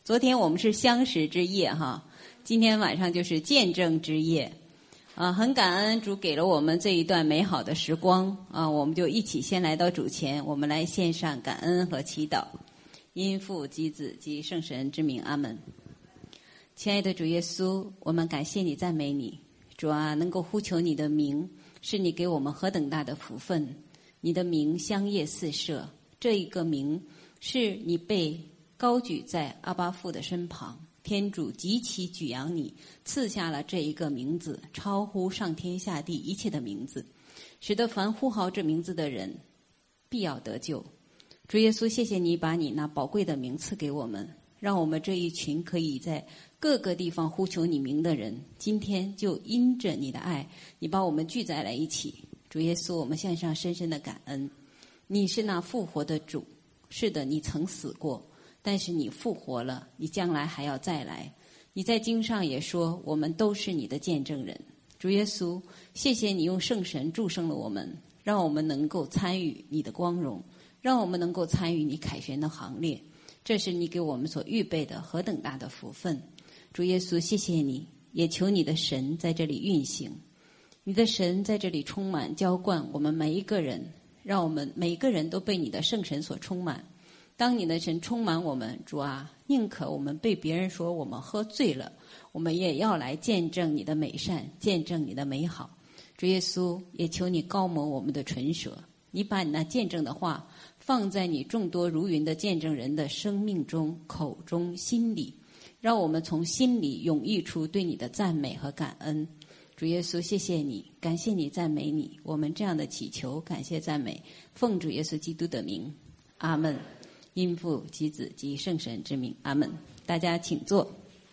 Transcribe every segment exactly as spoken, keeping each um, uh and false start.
昨天我们是相识之夜哈，今天晚上就是见证之夜。啊，很感恩主给了我们这一段美好的时光啊，我们就一起先来到主前，我们来献上感恩和祈祷。因父及子及圣神之名，阿门。亲爱的主耶稣，我们感谢你，赞美你。主啊，能够呼求你的名，是你给我们何等大的福分。你的名香叶四射，这一个名是你被高举在阿爸父的身旁，天主极其举扬你，赐下了这一个名字，超乎上天下地一切的名字，使得凡呼号这名字的人必要得救。主耶稣，谢谢你把你那宝贵的名赐给我们，让我们这一群可以在各个地方呼求你名的人，今天就因着你的爱，你把我们聚在了一起。主耶稣，我们献上深深的感恩。你是那复活的主，是的，你曾死过，但是你复活了，你将来还要再来。你在经上也说，我们都是你的见证人。主耶稣，谢谢你用圣神祝圣了我们，让我们能够参与你的光荣，让我们能够参与你凯旋的行列，这是你给我们所预备的何等大的福分。主耶稣，谢谢你，也求你的神在这里运行，你的神在这里充满浇灌我们每一个人，让我们每一个人都被你的圣神所充满。当你的神充满我们，主啊，宁可我们被别人说我们喝醉了，我们也要来见证你的美善，见证你的美好。主耶稣，也求你高摩我们的唇舌，你把你那见证的话放在你众多如云的见证人的生命中、口中、心里，让我们从心里涌溢出对你的赞美和感恩。主耶稣，谢谢你，感谢你，赞美你。我们这样的祈求、感谢、赞美，奉主耶稣基督的名，阿门。因父及子及圣神之名，阿门。大家请坐。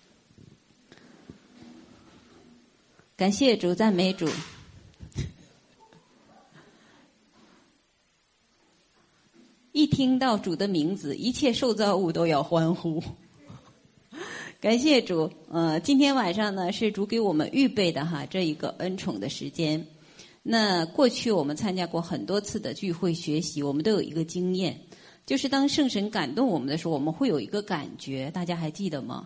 感谢主，赞美主。一听到主的名字，一切受造物都要欢呼。感谢主，呃，今天晚上呢是主给我们预备的哈这一个恩宠的时间。那过去我们参加过很多次的聚会学习，我们都有一个经验，就是当圣神感动我们的时候，我们会有一个感觉，大家还记得吗？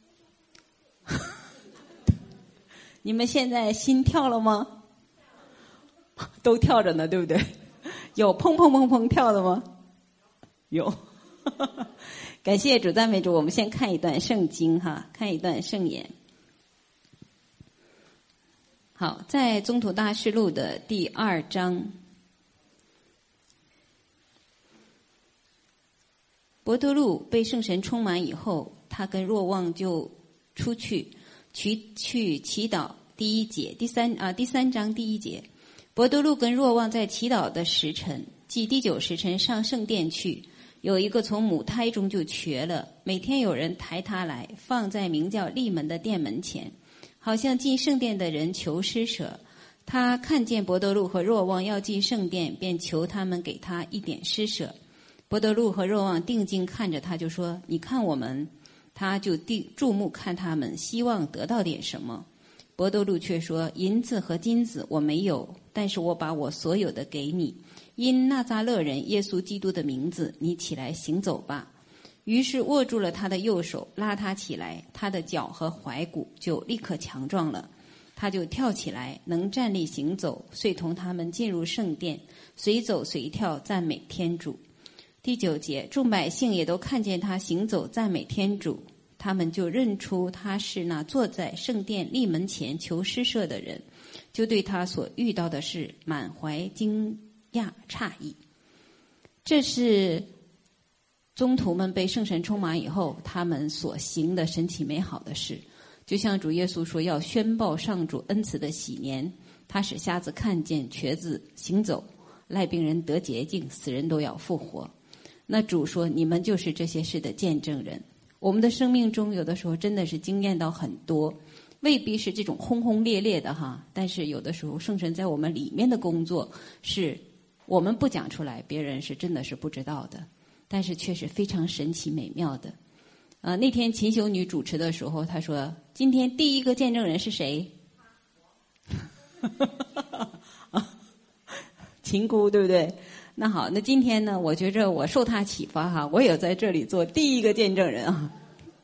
你们现在心跳了吗？都跳着呢，对不对？有砰砰砰砰跳的吗？有。感谢主，赞美主。我们先看一段圣经哈，看一段圣言。好，在宗徒大事录的第二章，伯多禄被圣神充满以后，他跟若望就出去去去祈祷。第一节，第三啊第三章第一节，伯多禄跟若望在祈祷的时辰，即第九时辰上圣殿去。有一个从母胎中就瘸了，每天有人抬他来，放在名叫利门的殿门前，好像进圣殿的人求施舍。他看见伯多禄和若望要进圣殿，便求他们给他一点施舍。伯多禄和若望定睛看着他，就说：“你看我们。”他就定注目看他们，希望得到点什么。伯多禄却说：“银子和金子我没有，但是我把我所有的给你。因纳匝勒人耶稣基督的名字，你起来行走吧。”于是握住了他的右手，拉他起来，他的脚和踝骨就立刻强壮了。他就跳起来，能站立行走，遂同他们进入圣殿，随走随跳，赞美天主。第九节，众百姓也都看见他行走，赞美天主，他们就认出他是那坐在圣殿立门前求施舍的人，就对他所遇到的事满怀惊讶诧异。这是宗徒们被圣神充满以后，他们所行的神奇美好的事。就像主耶稣说，要宣报上主恩慈的喜年，他使瞎子看见，瘸子行走，癩病人得洁净，死人都要复活。那主说，你们就是这些事的见证人。我们的生命中有的时候真的是经验到很多，未必是这种轰轰烈烈的哈，但是有的时候圣神在我们里面的工作是我们不讲出来，别人是真的是不知道的，但是却是非常神奇美妙的。呃，那天秦修女主持的时候，她说今天第一个见证人是谁？秦姑，对不对？那好，那今天呢，我觉着我受她启发哈，我也在这里做第一个见证人啊。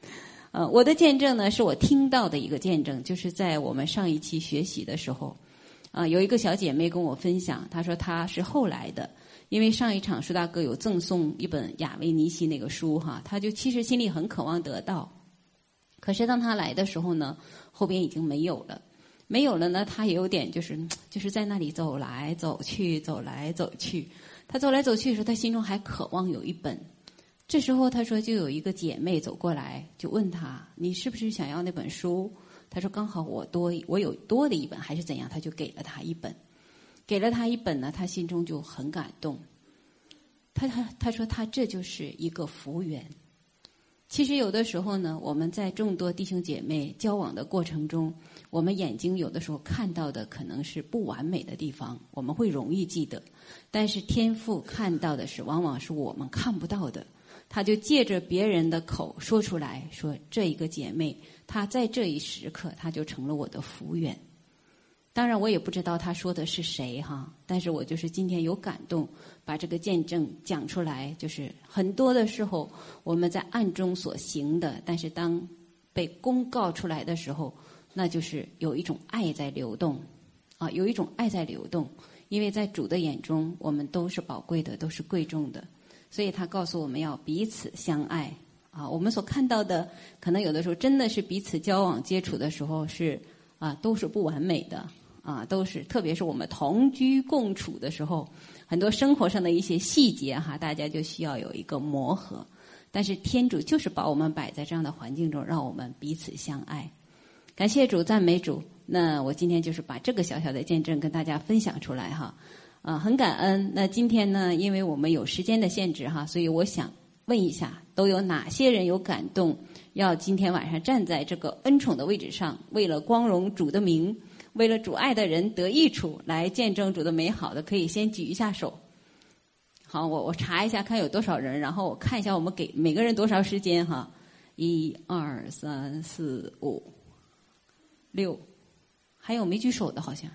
呃，我的见证呢，是我听到的一个见证，就是在我们上一期学习的时候，啊、呃，有一个小姐妹跟我分享，她说她是后来的，因为上一场舒大哥有赠送一本亚维尼西那个书哈，她就其实心里很渴望得到，可是当她来的时候呢，后边已经没有了。没有了呢，他也有点就是就是在那里走来走去，走来走去。他走来走去的时候，他心中还渴望有一本。这时候他说，就有一个姐妹走过来，就问他：“你是不是想要那本书？”他说：“刚好我多，我有多的一本，还是怎样？”他就给了他一本，给了他一本呢，他心中就很感动。他他他说他这就是一个福缘。其实有的时候呢，我们在众多弟兄姐妹交往的过程中，我们眼睛有的时候看到的可能是不完美的地方，我们会容易记得，但是天父看到的是往往是我们看不到的，他就借着别人的口说出来，说这一个姐妹她在这一时刻她就成了我的福缘。当然我也不知道他说的是谁哈，但是我就是今天有感动，把这个见证讲出来。就是很多的时候我们在暗中所行的，但是当被公告出来的时候，那就是有一种爱在流动啊，有一种爱在流动。因为在主的眼中，我们都是宝贵的，都是贵重的，所以他告诉我们要彼此相爱啊。我们所看到的，可能有的时候真的是彼此交往接触的时候是啊，都是不完美的。啊，都是，特别是我们同居共处的时候，很多生活上的一些细节哈，大家就需要有一个磨合。但是天主就是把我们摆在这样的环境中，让我们彼此相爱。感谢主，赞美主。那我今天就是把这个小小的见证跟大家分享出来哈，啊，很感恩。那今天呢，因为我们有时间的限制哈，所以我想问一下，都有哪些人有感动，要今天晚上站在这个恩宠的位置上，为了光荣主的名，为了主爱的人得益处，来见证主的美好的，可以先举一下手。好，我我查一下看有多少人，然后我看一下我们给每个人多少时间哈。一二三四五六，还有没举手的好像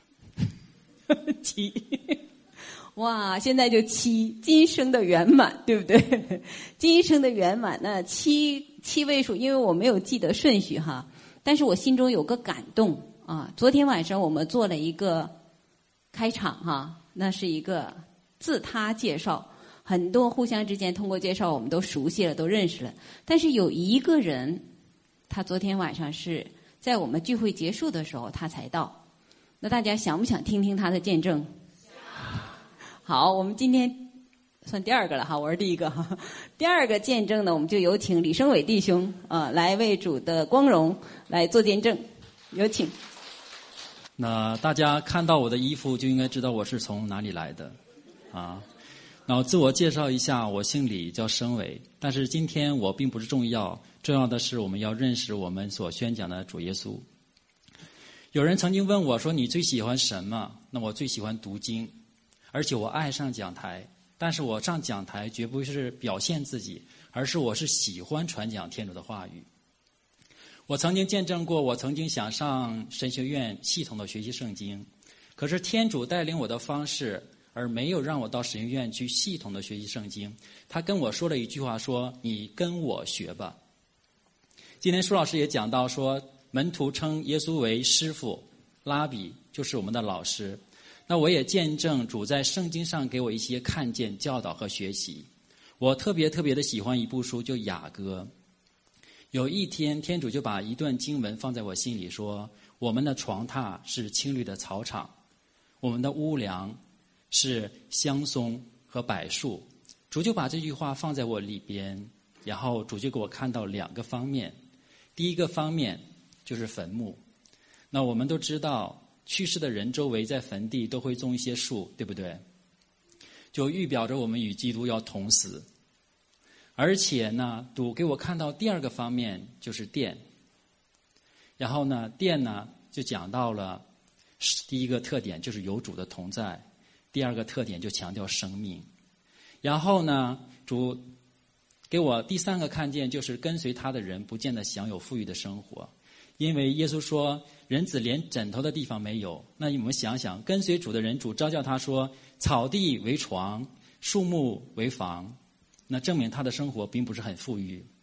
七。哇，现在就七，今生的圆满，对不对？今生的圆满，那七七位数，因为我没有记得顺序哈，但是我心中有个感动。啊，昨天晚上我们做了一个开场哈，那是一个自他介绍，很多互相之间通过介绍我们都熟悉了，都认识了。但是有一个人，他昨天晚上是在我们聚会结束的时候他才到，那大家想不想听听他的见证？好，我们今天算第二个了哈，我是第一个哈。第二个见证呢，我们就有请李生伟弟兄啊、呃、来为主的光荣来做见证，有请。 那大家看到我的衣服就应该知道我是从哪里来的啊。然后自我介绍一下，我姓李，叫生伟，但是今天我并不是重要，重要的是我们要认识我们所宣讲的主耶稣。有人曾经问我说，你最喜欢什么？那我最喜欢读经，而且我爱上讲台，但是我上讲台绝不是表现自己，而是我是喜欢传讲天主的话语。我曾经见证过，我曾经想上神学院系统的学习圣经，可是天主带领我的方式，而没有让我到神学院去系统的学习圣经。他跟我说了一句话，说你跟我学吧。今天舒老师也讲到说，门徒称耶稣为师父，拉比就是我们的老师。那我也见证主在圣经上给我一些看见、教导和学习。我特别特别的喜欢一部书，就雅歌。有一天，天主就把一段经文放在我心里，说我们的床榻是青绿的草场，我们的屋梁是香松和柏树。主就把这句话放在我里边，然后主就给我看到两个方面。第一个方面就是坟墓。那我们都知道，去世的人周围在坟地都会种一些树，对不对？就预表着我们与基督要同死。而且呢，主给我看到第二个方面就是殿。然后呢，殿呢就讲到了第一个特点就是有主的同在，第二个特点就强调生命。然后呢，主给我第三个看见就是跟随他的人不见得享有富裕的生活，因为耶稣说人子连枕头的地方没有。那你们想想，跟随主的人，主召叫他说草地为床，树木为房，那证明他的生活并不是很富裕。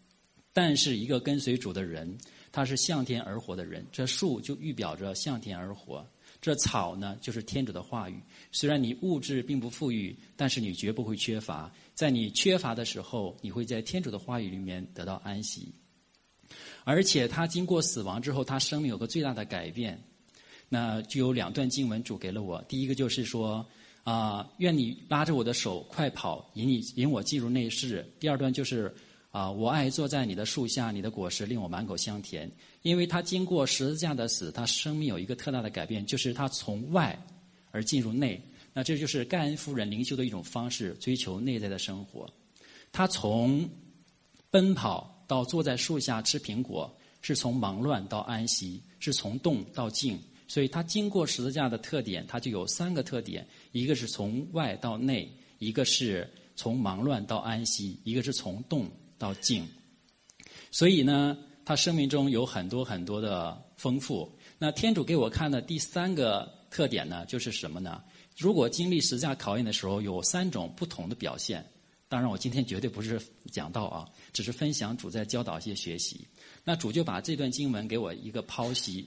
但是一个跟随主的人，他是向天而活的人，这树就预表着向天而活，这草呢就是天主的话语。虽然你物质并不富裕，但是你绝不会缺乏，在你缺乏的时候，你会在天主的话语里面得到安息。而且他经过死亡之后，他生命有个最大的改变，那就有两段经文主给了我。第一个就是说啊、呃，愿你拉着我的手快跑，引你引我进入内室。第二段就是啊、呃，我爱坐在你的树下，你的果实令我满口香甜。因为他经过十字架的死，他生命有一个特大的改变，就是他从外而进入内。那这就是盖恩夫人灵修的一种方式，追求内在的生活。他从奔跑到坐在树下吃苹果，是从忙乱到安息，是从动到静。所以他经过十字架的特点，他就有三个特点：一个是从外到内，一个是从忙乱到安息，一个是从动到静。所以呢，他生命中有很多很多的丰富。那天主给我看的第三个特点呢，就是什么呢？如果经历十字架考验的时候，有三种不同的表现。当然我今天绝对不是讲道啊，只是分享主在教导一些学习。那主就把这段经文给我一个剖析，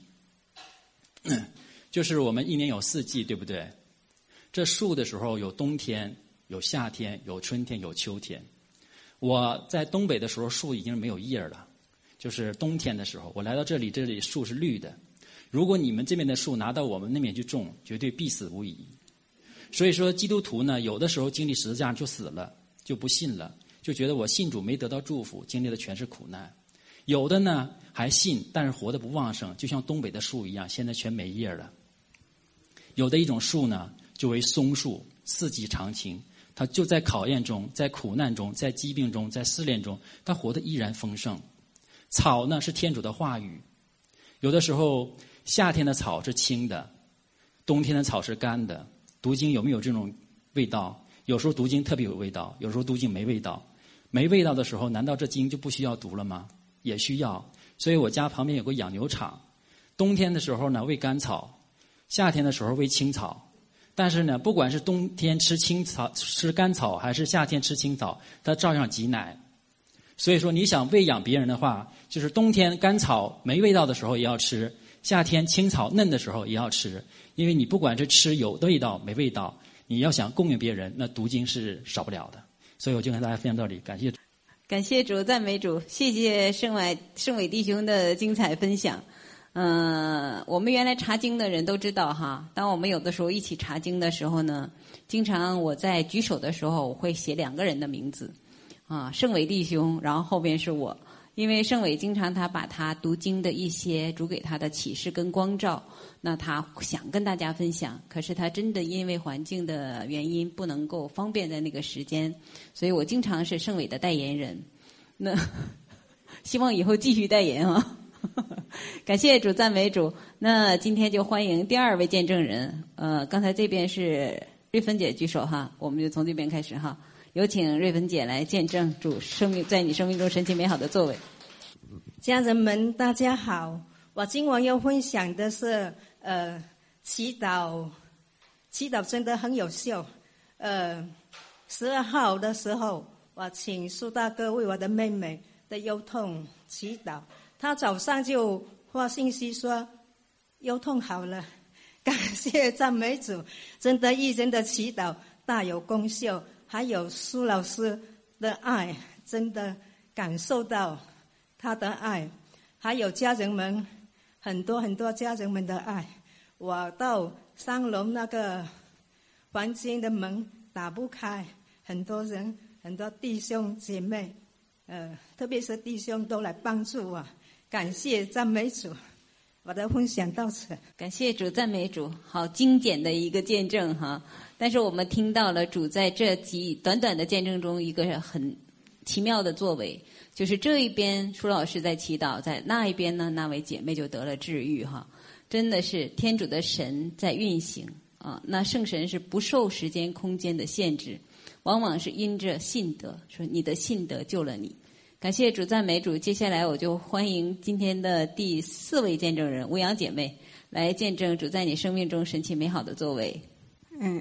就是我们一年有四季，对不对？这树的时候有冬天，有夏天，有春天，有秋天。我在东北的时候，树已经没有叶了，就是冬天的时候。我来到这里，这里树是绿的。如果你们这边的树拿到我们那边去种，绝对必死无疑。所以说基督徒呢，有的时候经历十字架就死了，就不信了，就觉得我信主没得到祝福，经历的全是苦难。有的呢还信，但是活得不旺盛，就像东北的树一样，现在全没叶了。有的一种树呢，就为松树，四季常青，它就在考验中，在苦难中，在疾病中，在试炼中，它活得依然丰盛。草呢是天主的话语，有的时候夏天的草是青的，冬天的草是干的。读经有没有这种味道？有时候读经特别有味道，有时候读经没味道。没味道的时候，难道这经就不需要读了吗？也需要。所以我家旁边有个养牛场，冬天的时候呢喂干草，夏天的时候喂青草。但是呢，不管是冬天吃青草吃干草，还是夏天吃青草，它照样挤奶。所以说你想喂养别人的话，就是冬天干草没味道的时候也要吃，夏天青草嫩的时候也要吃。因为你不管是吃有味道没味道，你要想供应别人，那读经是少不了的。所以我就跟大家分享到这里，感谢主。 感谢主，赞美主，谢谢圣伟圣伟弟兄的精彩分享。嗯、呃，我们原来查经的人都知道哈，当我们有的时候一起查经的时候呢，经常我在举手的时候，我会写两个人的名字，啊，圣伟弟兄，然后后边是我。因为圣伟经常他把他读经的一些主给他的启示跟光照，那他想跟大家分享，可是他真的因为环境的原因不能够方便在那个时间，所以我经常是圣伟的代言人。那希望以后继续代言啊！感谢主，赞美主。那今天就欢迎第二位见证人，呃，刚才这边是瑞芬姐举手哈，我们就从这边开始哈。有请瑞芬姐来见证主生命在你生命中神奇美好的作为。 家人们大家好，我今晚要分享的是呃祈祷，祈祷真的很有效。呃十二号的时候，我请苏大哥为我的妹妹的腰痛祈祷，他早上就发信息说腰痛好了，感谢赞美主，真的一人的祈祷大有功效。还有苏老师的爱，真的感受到他的爱，还有家人们，很多很多家人们的爱。我到三楼那个房间的门打不开，很多人很多弟兄姐妹，呃，特别是弟兄都来帮助我，感谢赞美主。我的分享到此。 感谢主，赞美主，好精简的一个见证哈。但是我们听到了主在这几短短的见证中一个很奇妙的作为，就是这一边舒老师在祈祷，在那一边呢，那位姐妹就得了治愈哈。真的是天主的神在运行啊！那圣神是不受时间空间的限制，往往是因着信德，说你的信德救了你。感谢主，赞美主。接下来我就欢迎今天的第四位见证人吴阳姐妹来见证主在你生命中神奇美好的作为。 嗯，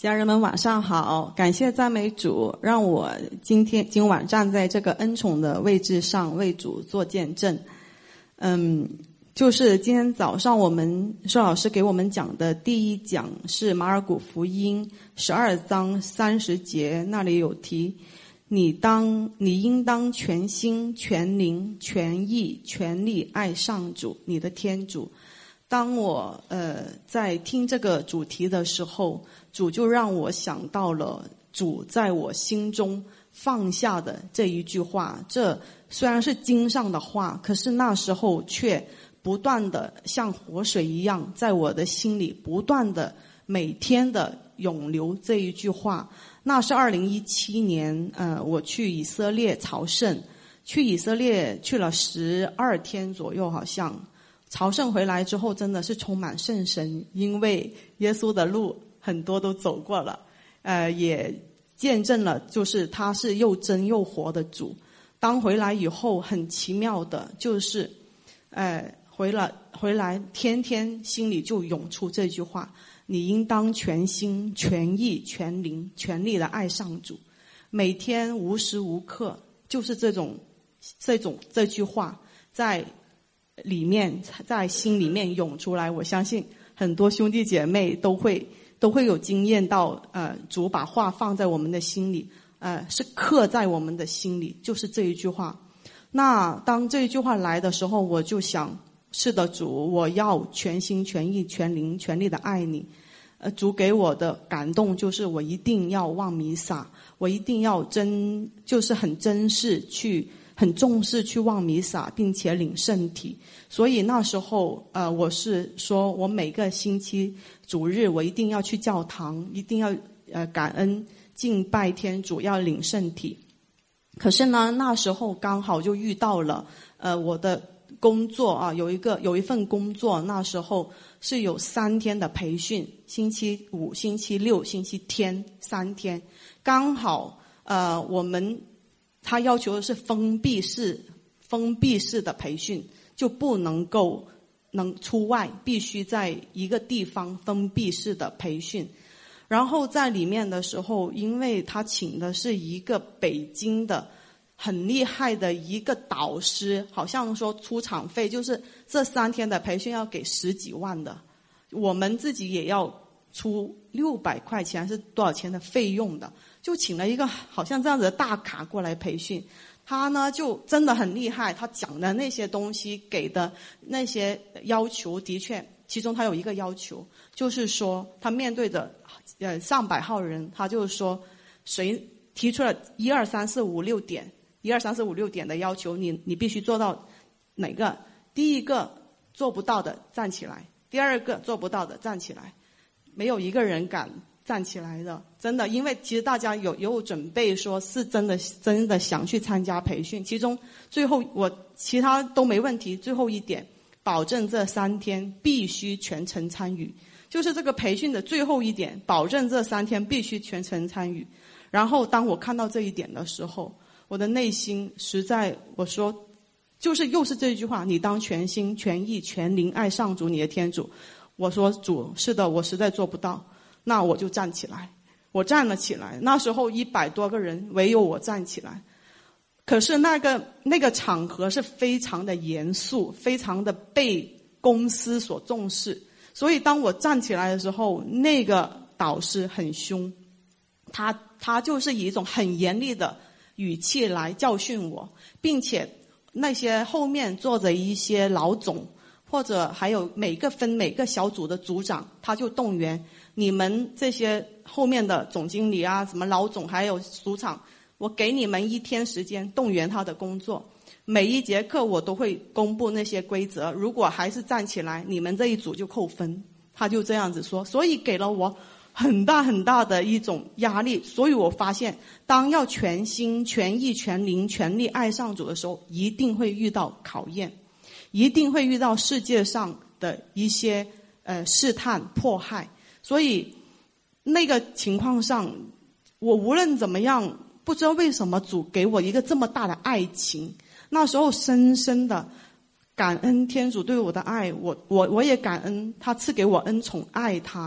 家人们晚上好，感谢赞美主，让我今天今晚站在这个恩宠的位置上为主做见证。嗯，就是今天早上我们寿老师给我们讲的第一讲是马尔谷福音十二章三十节，那里有提你当你应当全心全灵全意全力爱上主你的天主。当我呃在听这个主题的时候，主就让我想到了主在我心中放下的这一句话。这虽然是经上的话，可是那时候却不断的像活水一样在我的心里不断的每天的涌流这一句话。那是二零一七年呃我去以色列朝圣，去以色列去了十二天左右，好像朝圣回来之后真的是充满圣神，因为耶稣的路很多都走过了，呃，也见证了就是他是又真又活的主。当回来以后，很奇妙的就是，呃，回来回来天天心里就涌出这句话：你应当全心全意全灵全力的爱上主。每天无时无刻就是这种这种这句话在里面在心里面涌出来。我相信很多兄弟姐妹都会都会有经验到，呃，主把话放在我们的心里，呃，是刻在我们的心里，就是这一句话。那当这一句话来的时候，我就想，是的，主，我要全心全意全灵全力的爱你。呃，主给我的感动就是我一定要望弥撒，我一定要真就是很珍视去很重视去望弥撒，并且领圣体。所以那时候呃，我是说我每个星期主日我一定要去教堂，一定要呃感恩敬拜天主，要领圣体。可是呢，那时候刚好就遇到了呃我的工作啊，有一个有一份工作，那时候是有三天的培训，星期五、星期六、星期天三天，刚好呃我们他要求的是封闭式封闭式的培训，就不能够能出外，必须在一个地方封闭式的培训。然后在里面的时候，因为他请的是一个北京的很厉害的一个导师，好像说出场费就是这三天的培训要给十几万的，我们自己也要出六百块钱还是多少钱的费用的，就请了一个好像这样子的大咖过来培训。他呢就真的很厉害，他讲的那些东西给的那些要求的确，其中他有一个要求就是说，他面对着呃上百号人，他就是说谁提出了一二三四五六点一二三四五六点的要求，你你必须做到哪个？第一个做不到的站起来，第二个做不到的站起来，没有一个人敢站起来的，真的，因为其实大家有有准备，说是真的真的想去参加培训。其中最后我其他都没问题，最后一点保证这三天必须全程参与，就是这个培训的最后一点，保证这三天必须全程参与。然后当我看到这一点的时候，我的内心实在，我说就是又是这一句话，你当全心全意全灵爱上主你的天主。我说主，是的，我实在做不到，那我就站起来。我站了起来，那时候一百多个人，唯有我站起来。可是那个那个场合是非常的严肃，非常的被公司所重视，所以当我站起来的时候，那个导师很凶，他他就是以一种很严厉的语气来教训我，并且那些后面坐着一些老总，或者还有每个分每个小组的组长，他就动员你们这些后面的总经理啊，什么老总还有组长，我给你们一天时间动员他的工作，每一节课我都会公布那些规则，如果还是站起来，你们这一组就扣分。他就这样子说，所以给了我很大很大的一种压力。所以我发现当要全心全意全灵全力爱上主的时候，一定会遇到考验，一定会遇到世界上的一些呃试探迫害。所以那个情况上，我无论怎么样，不知道为什么主给我一个这么大的爱情，那时候深深的感恩天主对我的爱，我我我也感恩他赐给我恩宠爱他。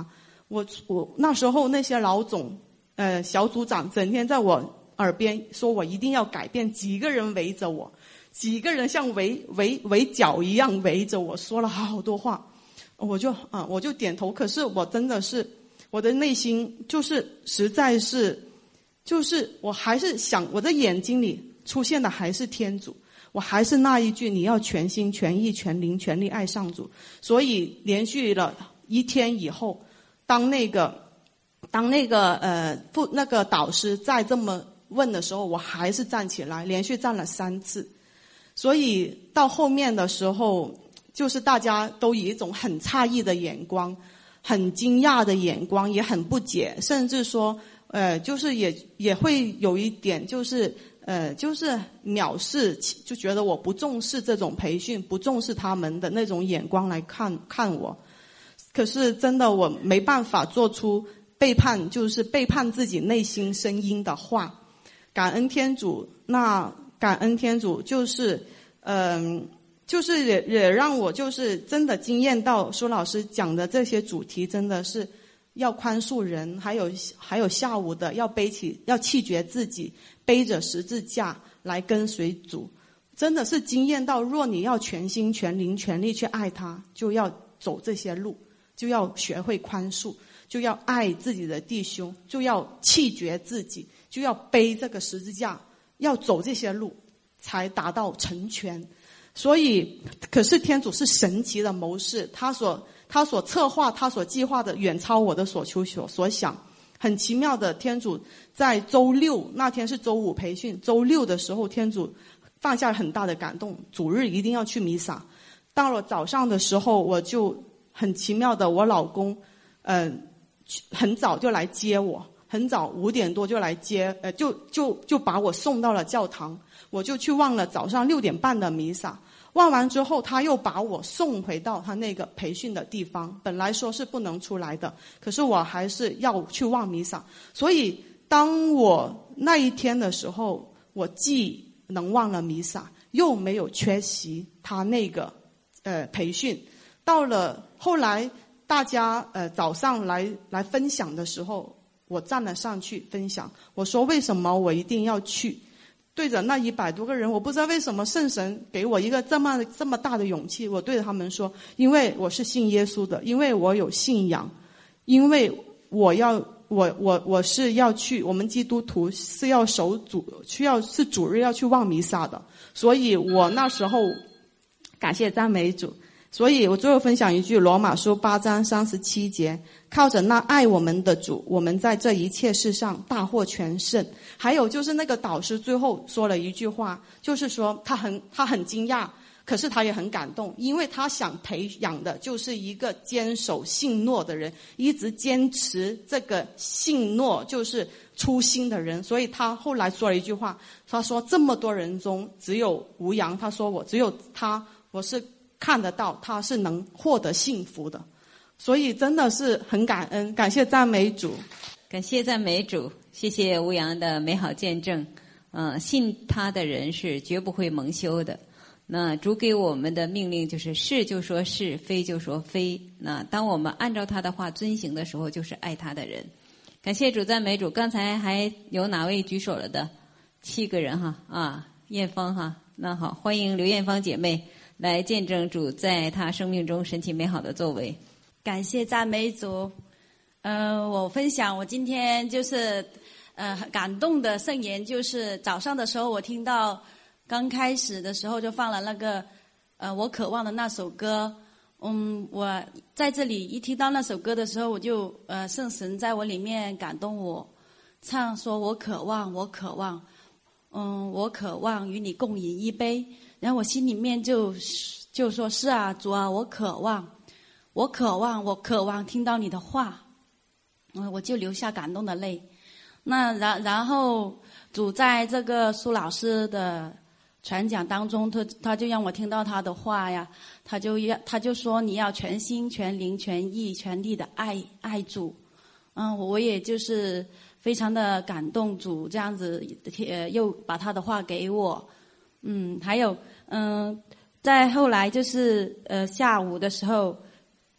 我我那时候那些老总呃小组长整天在我耳边说我一定要改变，几个人围着我，几个人像围围围剿一样围着我，说了好多话，我就啊我就点头。可是我真的是我的内心就是实在是就是我还是想，我的眼睛里出现的还是天主，我还是那一句，你要全心全意全灵全力爱上主。所以连续了一天以后，当那个当那个呃副那个导师再这么问的时候，我还是站起来，连续站了三次。所以到后面的时候，就是大家都以一种很诧异的眼光，很惊讶的眼光，也很不解，甚至说呃就是也也会有一点就是呃就是藐视，就觉得我不重视这种培训，不重视他们的那种眼光来看看我。可是真的我没办法做出背叛，就是背叛自己内心声音的话。感恩天主，那感恩天主就是嗯、呃、就是也也让我就是真的惊艳到苏老师讲的这些主题，真的是要宽恕人，还有还有下午的要背起要弃绝自己，背着十字架来跟随主，真的是惊艳到，若你要全心全灵全力去爱他，就要走这些路，就要学会宽恕，就要爱自己的弟兄，就要弃绝自己，就要背这个十字架，要走这些路才达到成全。所以可是天主是神奇的谋士，他所他所策划他所计划的远超我的所求所所想。很奇妙的，天主在周六那天是周五培训，周六的时候天主放下了很大的感动，主日一定要去弥撒。到了早上的时候，我就很奇妙的，我老公嗯、呃、很早就来接我，很早五点多就来接呃就就就把我送到了教堂，我就去望了早上六点半的弥撒。望完之后，他又把我送回到他那个培训的地方，本来说是不能出来的，可是我还是要去望弥撒。所以当我那一天的时候，我既能忘了弥撒，又没有缺席他那个呃培训。到了后来大家呃早上来来分享的时候，我站了上去分享，我说为什么我一定要去，对着那一百多个人，我不知道为什么圣神给我一个这么这么大的勇气，我对着他们说，因为我是信耶稣的，因为我有信仰，因为我要我我我是要去，我们基督徒是要守主，需要是主日要去望弥撒的，所以我那时候感谢赞美主。所以我最后分享一句罗马书八章三十七节，靠着那爱我们的主，我们在这一切事上大获全胜。还有就是那个导师最后说了一句话，就是说他很他很惊讶，可是他也很感动，因为他想培养的就是一个坚守信诺的人，一直坚持这个信诺就是初心的人。所以他后来说了一句话，他说这么多人中只有吴阳，他说我只有他，我是看得到他是能获得幸福的。所以真的是很感恩，感谢赞美主， 感谢赞美主，谢谢吴阳的美好见证。嗯、呃，信他的人是绝不会蒙羞的。那主给我们的命令就是是就说是，非就说非。那当我们按照他的话遵行的时候，就是爱他的人。感谢主，赞美主。刚才还有哪位举手了的？七个人哈啊，艳芳哈。那好，欢迎刘艳芳姐妹来见证主在她生命中神奇美好的作为。 感谢赞美主。呃，我分享我今天就是呃很感动的圣言，就是早上的时候我听到刚开始的时候就放了那个呃我渴望的那首歌。嗯，我在这里一听到那首歌的时候，我就呃圣神在我里面感动我，唱说我渴望我渴望嗯我渴望与你共饮一杯。然后我心里面就就说是啊主啊，我渴望我渴望我渴望听到你的话。嗯，我就流下感动的泪。那然然后主在这个苏老师的传讲当中，他他就让我听到他的话呀，他就要他就说你要全心全灵全意全力的爱爱主。嗯，我也就是非常的感动，主这样子呃又把他的话给我。嗯，还有嗯，在后来就是呃下午的时候，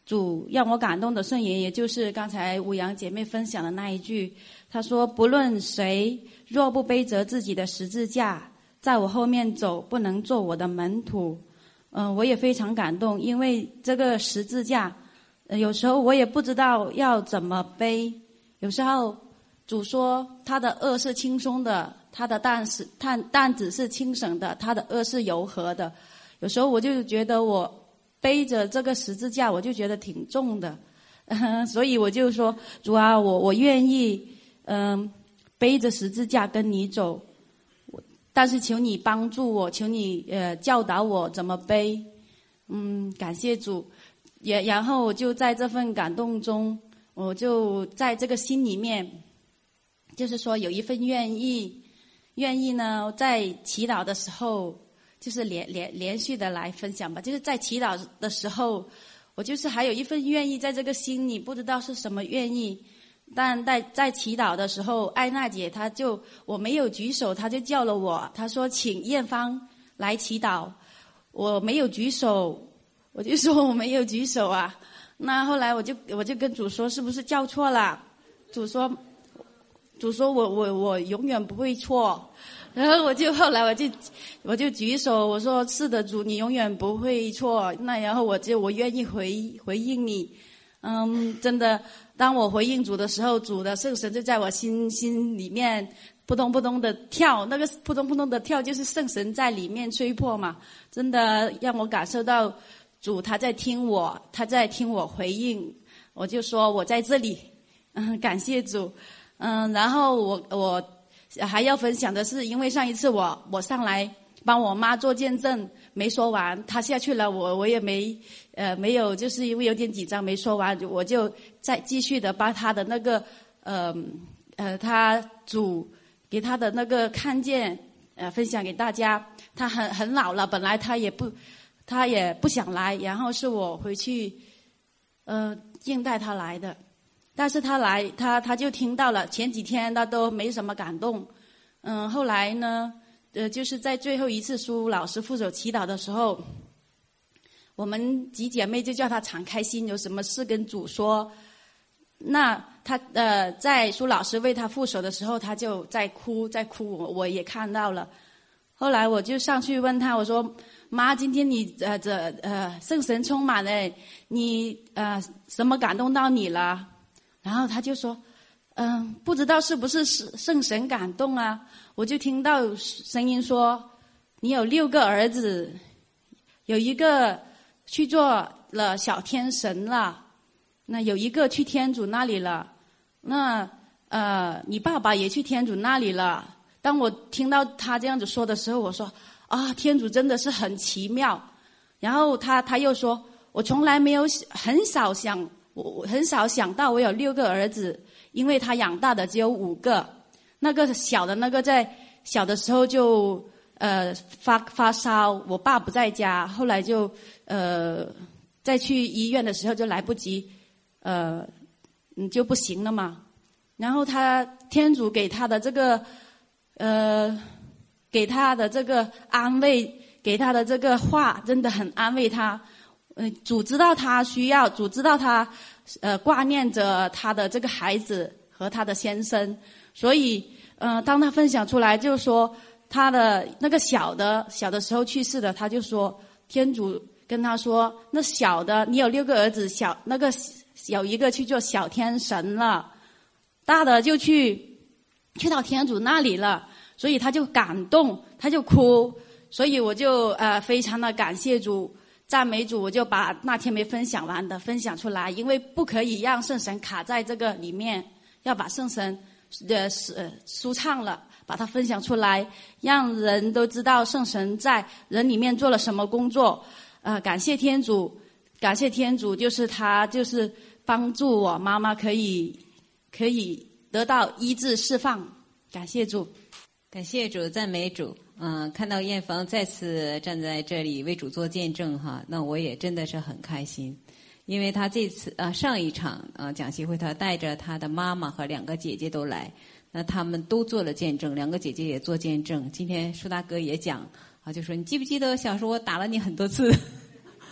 主让我感动的圣言，也就是刚才吴阳姐妹分享的那一句，她说不论谁若不背着自己的十字架在我后面走，不能做我的门徒。嗯、呃，我也非常感动，因为这个十字架、呃、有时候我也不知道要怎么背，有时候主说他的恶是轻松的，他的担是担担子是轻省的，他的恶是柔和的。有时候我就觉得我背着这个十字架，我就觉得挺重的，呃、所以我就说主啊，我我愿意嗯、呃、背着十字架跟你走，但是求你帮助我，求你呃教导我怎么背。嗯，感谢主。也然后我就在这份感动中，我就在这个心里面，就是说有一份愿意，愿意呢在祈祷的时候，就是连连连续的来分享吧。就是在祈祷的时候，我就是还有一份愿意在这个心里，不知道是什么愿意。但在在祈祷的时候，艾娜姐她就我没有举手，她就叫了我，她说请艳芳来祈祷。我没有举手，我就说我没有举手啊。那后来我就我就跟主说是不是叫错了？主说主说我我我永远不会错。然后我就后来我就我就举手，我说是的主，你永远不会错。那然后我就我愿意回回应你。嗯，真的，当我回应主的时候，主的圣神就在我心心里面扑通扑通的跳，那个扑通扑通的跳就是圣神在里面吹破嘛，真的让我感受到主他在听我，他在听我回应。我就说我在这里，嗯，感谢主。嗯，然后我我还要分享的是，因为上一次我我上来帮我妈做见证没说完，她下去了，我我也没呃没有，就是因为有点紧张没说完，我就再继续的把她的那个呃呃她主给她的那个看见呃分享给大家。她很很老了，本来她也不她也不想来，然后是我回去呃硬带她来的，但是她来她她就听到了，前几天她都没什么感动，嗯、呃、后来呢呃，就是在最后一次苏老师副手祈祷的时候，我们几姐妹就叫她敞开心，有什么事跟主说。那她呃，在苏老师为她副手的时候，她就在哭，在哭，我我也看到了。后来我就上去问她，我说：“妈，今天你呃这呃圣神充满了，你呃什么感动到你了？”然后她就说：“嗯、呃，不知道是不是圣神感动啊？”我就听到声音说，你有六个儿子，有一个去做了小天神了，那有一个去天主那里了，那呃，你爸爸也去天主那里了。当我听到他这样子说的时候，我说啊，天主真的是很奇妙。然后他他又说，我从来没有很少想，我很少想到我有六个儿子，因为他养大的只有五个。那个小的那个在小的时候就呃发发烧，我爸不在家，后来就呃再去医院的时候就来不及，呃嗯就不行了嘛。然后他天主给他的这个呃给他的这个安慰，给他的这个话真的很安慰他。嗯、呃，主知道他需要，主知道他呃挂念着他的这个孩子和他的先生。所以，呃，当他分享出来，就说他的那个小的小的时候去世的，他就说天主跟他说，那小的你有六个儿子，小那个有一个去做小天神了，大的就去去到天主那里了，所以他就感动，他就哭，所以我就呃非常的感谢主，赞美主，我就把那天没分享完的分享出来，因为不可以让圣神卡在这个里面，要把圣神呃舒畅了，把它分享出来，让人都知道圣神在人里面做了什么工作。呃，感谢天主，感谢天主，就是他就是帮助我妈妈可以可以得到医治释放。感谢主， 感谢主，赞美主。嗯、呃，看到艳芳再次站在这里为主做见证哈，那我也真的是很开心。因为他这次啊、呃、上一场啊、呃、讲习会，他带着他的妈妈和两个姐姐都来，那他们都做了见证，两个姐姐也做见证。今天舒大哥也讲啊，就说你记不记得小时候我打了你很多次？他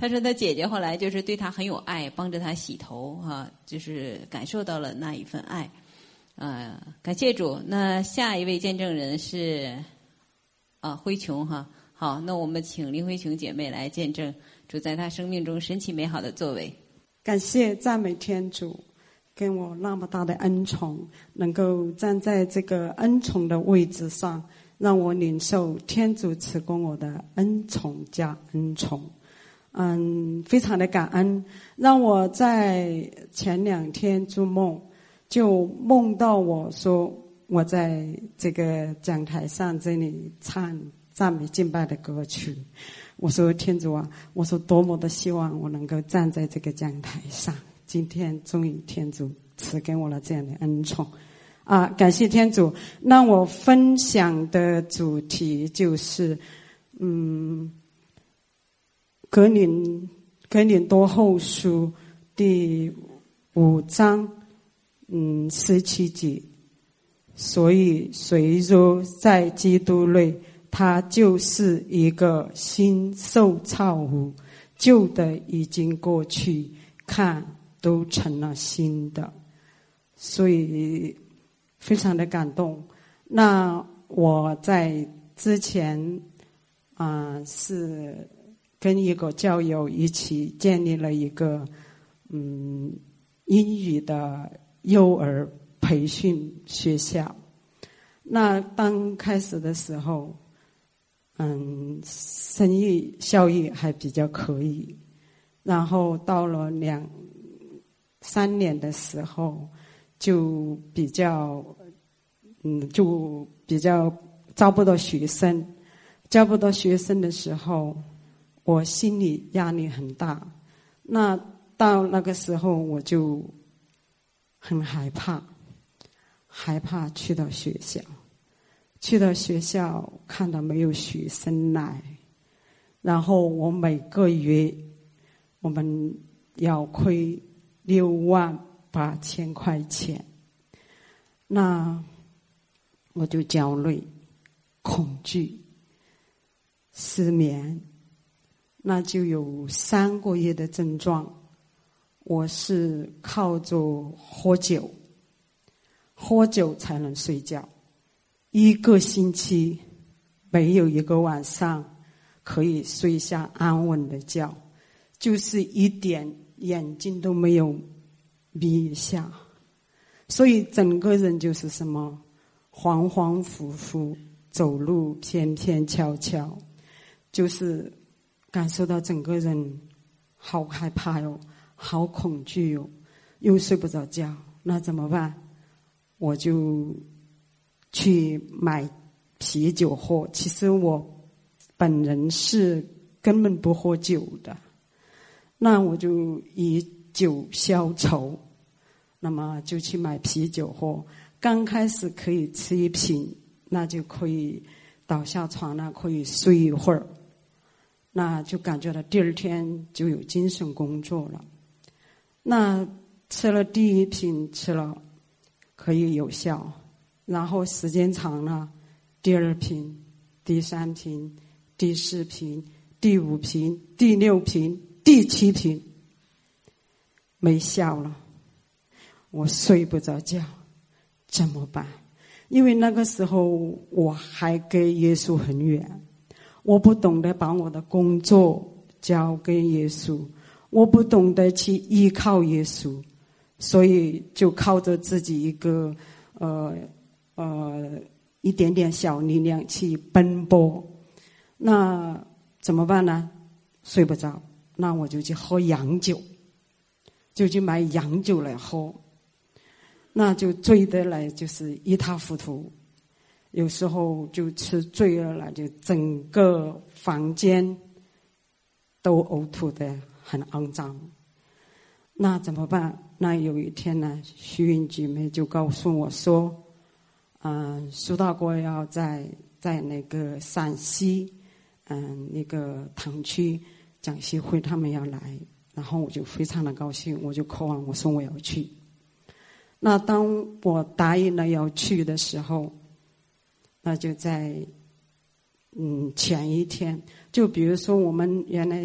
他说他姐姐后来就是对他很有爱，帮着他洗头哈、啊，就是感受到了那一份爱。呃，感谢主。那下一位见证人是啊辉琼哈。好，那我们请林辉琼姐妹来见证主在她生命中神奇美好的作为。 感谢赞美天主，给我那么大的恩宠，能够站在这个恩宠的位置上，让我领受天主赐给我的恩宠加恩宠。嗯，非常的感恩，让我在前两天做梦，就梦到我说我在这个讲台上这里唱赞美敬拜的歌曲。我说天主啊，我说多么的希望我能够站在这个讲台上，今天终于天主赐给我了这样的恩宠啊！感谢天主。那我分享的主题就是嗯格林格林多后书第五章嗯十七节，所以谁若在基督内，他就是一个新受造物，旧的已经过去，看都成了新的。所以非常的感动。那我在之前啊、呃、是跟一个教友一起建立了一个嗯英语的幼儿培训学校。那刚开始的时候嗯，生意效益还比较可以，然后到了两三年的时候，就比较，嗯，就比较招不到学生，招不到学生的时候，我心里压力很大。那到那个时候，我就很害怕，害怕去到学校。去到学校看到没有学生来，然后我每个月我们要亏六万八千块钱，那我就焦虑、恐惧、失眠，那就有三个月的症状。我是靠着喝酒，喝酒才能睡觉。一个星期没有一个晚上可以睡下安稳的觉，就是一点眼睛都没有眯一下，所以整个人就是什么恍恍惚惚，走路偏偏悄悄，就是感受到整个人好害怕哟，好恐惧哟，又睡不着觉，那怎么办？我就去买啤酒喝。其实我本人是根本不喝酒的，那我就以酒消愁，那么就去买啤酒喝。刚开始可以吃一瓶，那就可以倒下床了，可以睡一会儿，那就感觉到第二天就有精神工作了。那吃了第一瓶，吃了可以有效，然后时间长了，第二瓶、第三瓶、第四瓶、第五瓶、第六瓶、第七瓶，没效了，我睡不着觉，怎么办？因为那个时候我还跟耶稣很远，我不懂得把我的工作交给耶稣，我不懂得去依靠耶稣，所以就靠着自己一个呃呃一点点小力量去奔波。那怎么办呢？睡不着，那我就去喝洋酒，就去买洋酒来喝，那就醉得来就是一塌糊涂。有时候就吃醉了了，就整个房间都呕吐得很肮脏。那怎么办？那有一天呢，徐云姐妹就告诉我说，嗯、呃，苏大哥要在在那个陕西，嗯、呃，那个堂区讲习会，他们要来，然后我就非常的高兴，我就渴望，我说我要去。那当我答应了要去的时候，那就在嗯前一天，就比如说我们原来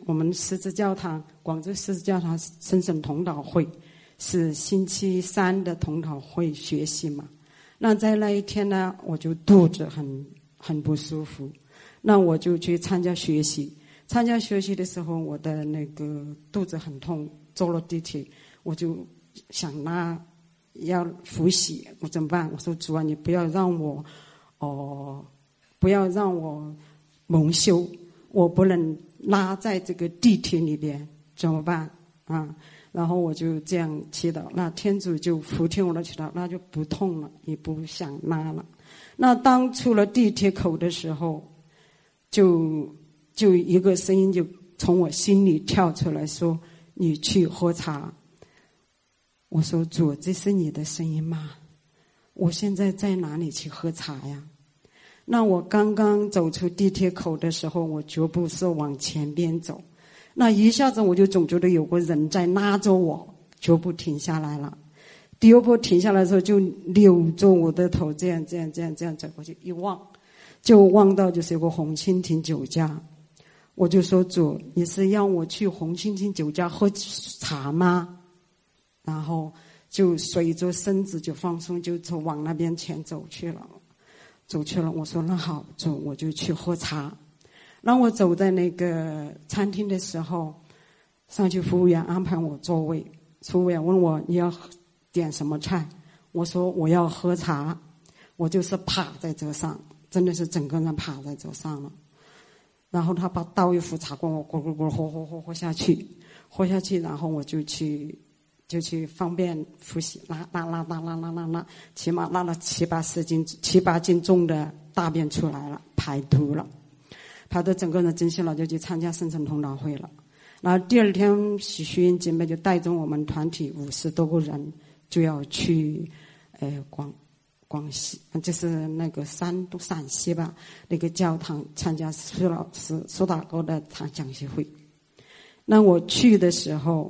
我们狮子教堂，广州狮子教堂深省同祷会是星期三的同祷会学习嘛。那在那一天呢，我就肚子很很不舒服，那我就去参加学习。参加学习的时候，我的那个肚子很痛，坐了地铁，我就想拉要复习，我怎么办？我说主啊，你不要让我哦，不要让我蒙羞，我不能拉在这个地铁里边，怎么办啊？然后我就这样祈祷，那天主就俯听我的祈祷，那就不痛了，也不想拉了。那当出了地铁口的时候，就就一个声音就从我心里跳出来说：“你去喝茶。”我说：“主，这是你的声音吗？我现在在哪里去喝茶呀？”那我刚刚走出地铁口的时候，我脚步是往前边走，那一下子我就总觉得有个人在拉着我，脚步停下来了。第二步停下来的时候，就扭着我的头，这样这样这样这样走过去，一望就望到就是有个红蜻蜓酒家。我就说：“主，你是要我去红蜻蜓酒家喝茶吗？”然后就随着身子就放松，就走往那边前走去了，走去了。我说：“那好，主，我就去喝茶。”当我走在那个餐厅的时候，上去服务员安排我座位，服务员问我：“你要点什么菜？”我说：“我要喝茶。”我就是趴在这上，真的是整个人趴在这上了。然后他把倒一壶茶给我，咕咕咕喝喝喝喝下去，喝下去，然后我就去就去方便复习，拉拉拉拉拉拉拉拉，起码拉了七八十斤七八斤重的大便出来了，排毒了，排得整个人精神了，就去参加深圳同祷会了。然后第二天许淑英姐妹就带着我们团体五十多个人就要去呃广广西，就是那个山东陕西吧，那个教堂参加苏老师苏大哥的讲讲习会。那我去的时候，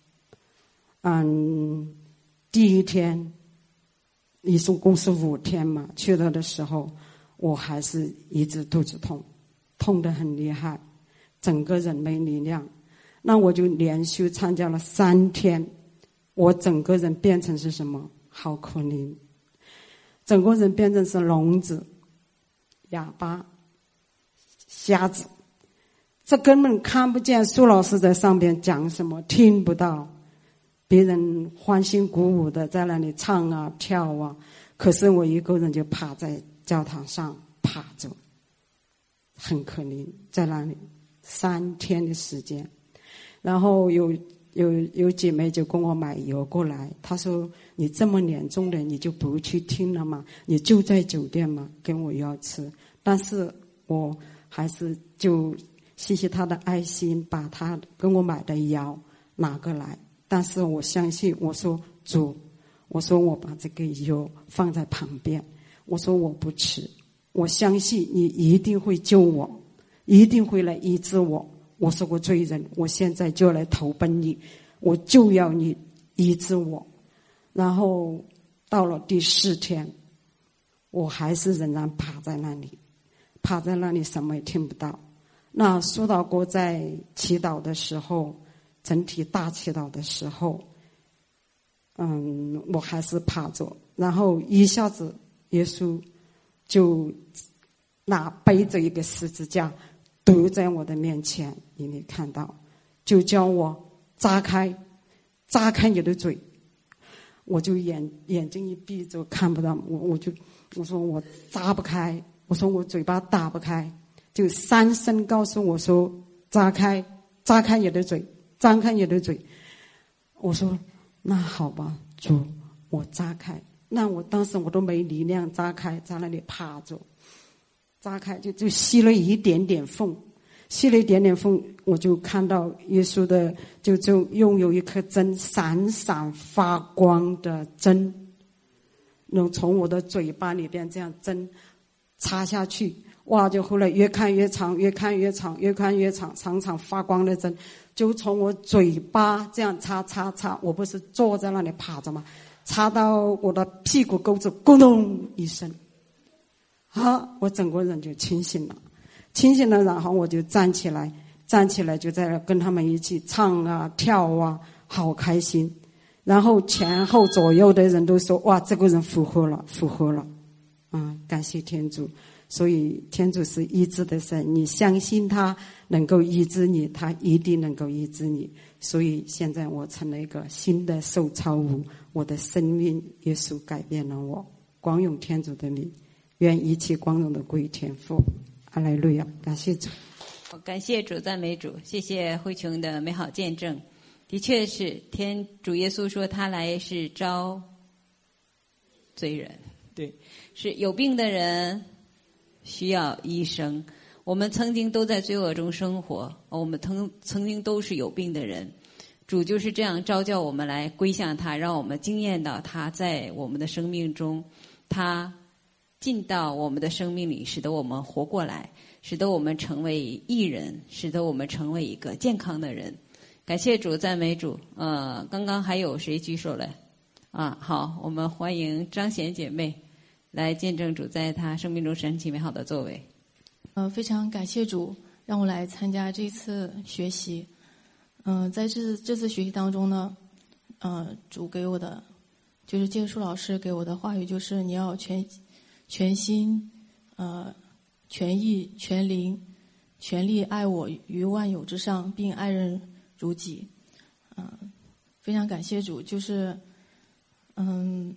嗯，第一天一共是五天嘛，去了的时候我还是一直肚子痛，痛得很厉害，整个人没力量。那我就连续参加了三天，我整个人变成是什么？好可怜，整个人变成是聋子、哑巴、瞎子，这根本看不见苏老师在上边讲什么，听不到别人欢欣鼓舞的在那里唱啊跳啊，可是我一个人就趴在教堂上趴着，很可怜，在那里三天的时间。然后有有有姐妹就跟我买油过来，她说：“你这么严重的，你就不去听了吗？你就在酒店嘛，跟我要吃。”但是我还是就谢谢她的爱心，把她跟我买的药拿过来。但是我相信，我说主，我说我把这个药放在旁边，我说我不吃，我相信你一定会救我，一定会来医治我。我是个罪人，我现在就来投奔你，我就要你医治我。然后到了第四天，我还是仍然趴在那里，趴在那里什么也听不到。那苏导哥在祈祷的时候，整体大祈祷的时候，嗯，我还是趴着，然后一下子耶稣就拿背着一个十字架丢在我的面前，你没看到，就叫我扎开扎开你的嘴。我就眼眼睛一闭着看不到，我我就我说我扎不开，我说我嘴巴打不开，就三声告诉我说扎开扎开你的嘴，张开你的嘴。我说那好吧主，我扎开。那我当时我都没力量扎开，在那里趴着，扎开就就吸了一点点缝，吸了一点点缝，我就看到耶稣的就就拥有一颗针，闪闪发光的针，能从我的嘴巴里边这样针插下去，哇！就后来越看越长，越看越长，越看越长，长长发光的针就从我嘴巴这样插插插，我不是坐在那里趴着吗？插到我的屁股沟子，咕咚一声，啊！我整个人就清醒了。清醒了，然后我就站起来， 站起来就在跟他们一起唱啊跳啊，好开心。然后前后左右的人都说哇，这个人复活了，复活了，啊，感谢天主。所以天主是医治的神，你相信他能够医治你，他一定能够医治你。所以现在我成了一个新的受操物，我的生命耶稣改变了我。光荣天主的名，愿一切光荣的归天父。哈利路亚，感谢主。 感谢主，赞美主，谢谢慧琼的美好见证。的确是天主耶稣说他来是招罪人，对，是有病的人需要医生。我们曾经都在罪恶中生活，我们曾曾经都是有病的人。主就是这样召叫我们来归向他，让我们经验到他在我们的生命中，他进到我们的生命里，使得我们活过来，使得我们成为义人，使得我们成为一个健康的人。感谢主，赞美主。呃，刚刚还有谁举手来？啊，好，我们欢迎张贤姐妹来见证主在她生命中神奇美好的作为。 呃，非常感谢主让我来参加这次学习。嗯、呃，在这这次学习当中呢，呃，主给我的就是介树老师给我的话语就是你要全全心、呃全意、全灵、全力爱我于万有之上，并爱人如己。嗯、呃，非常感谢主，就是嗯，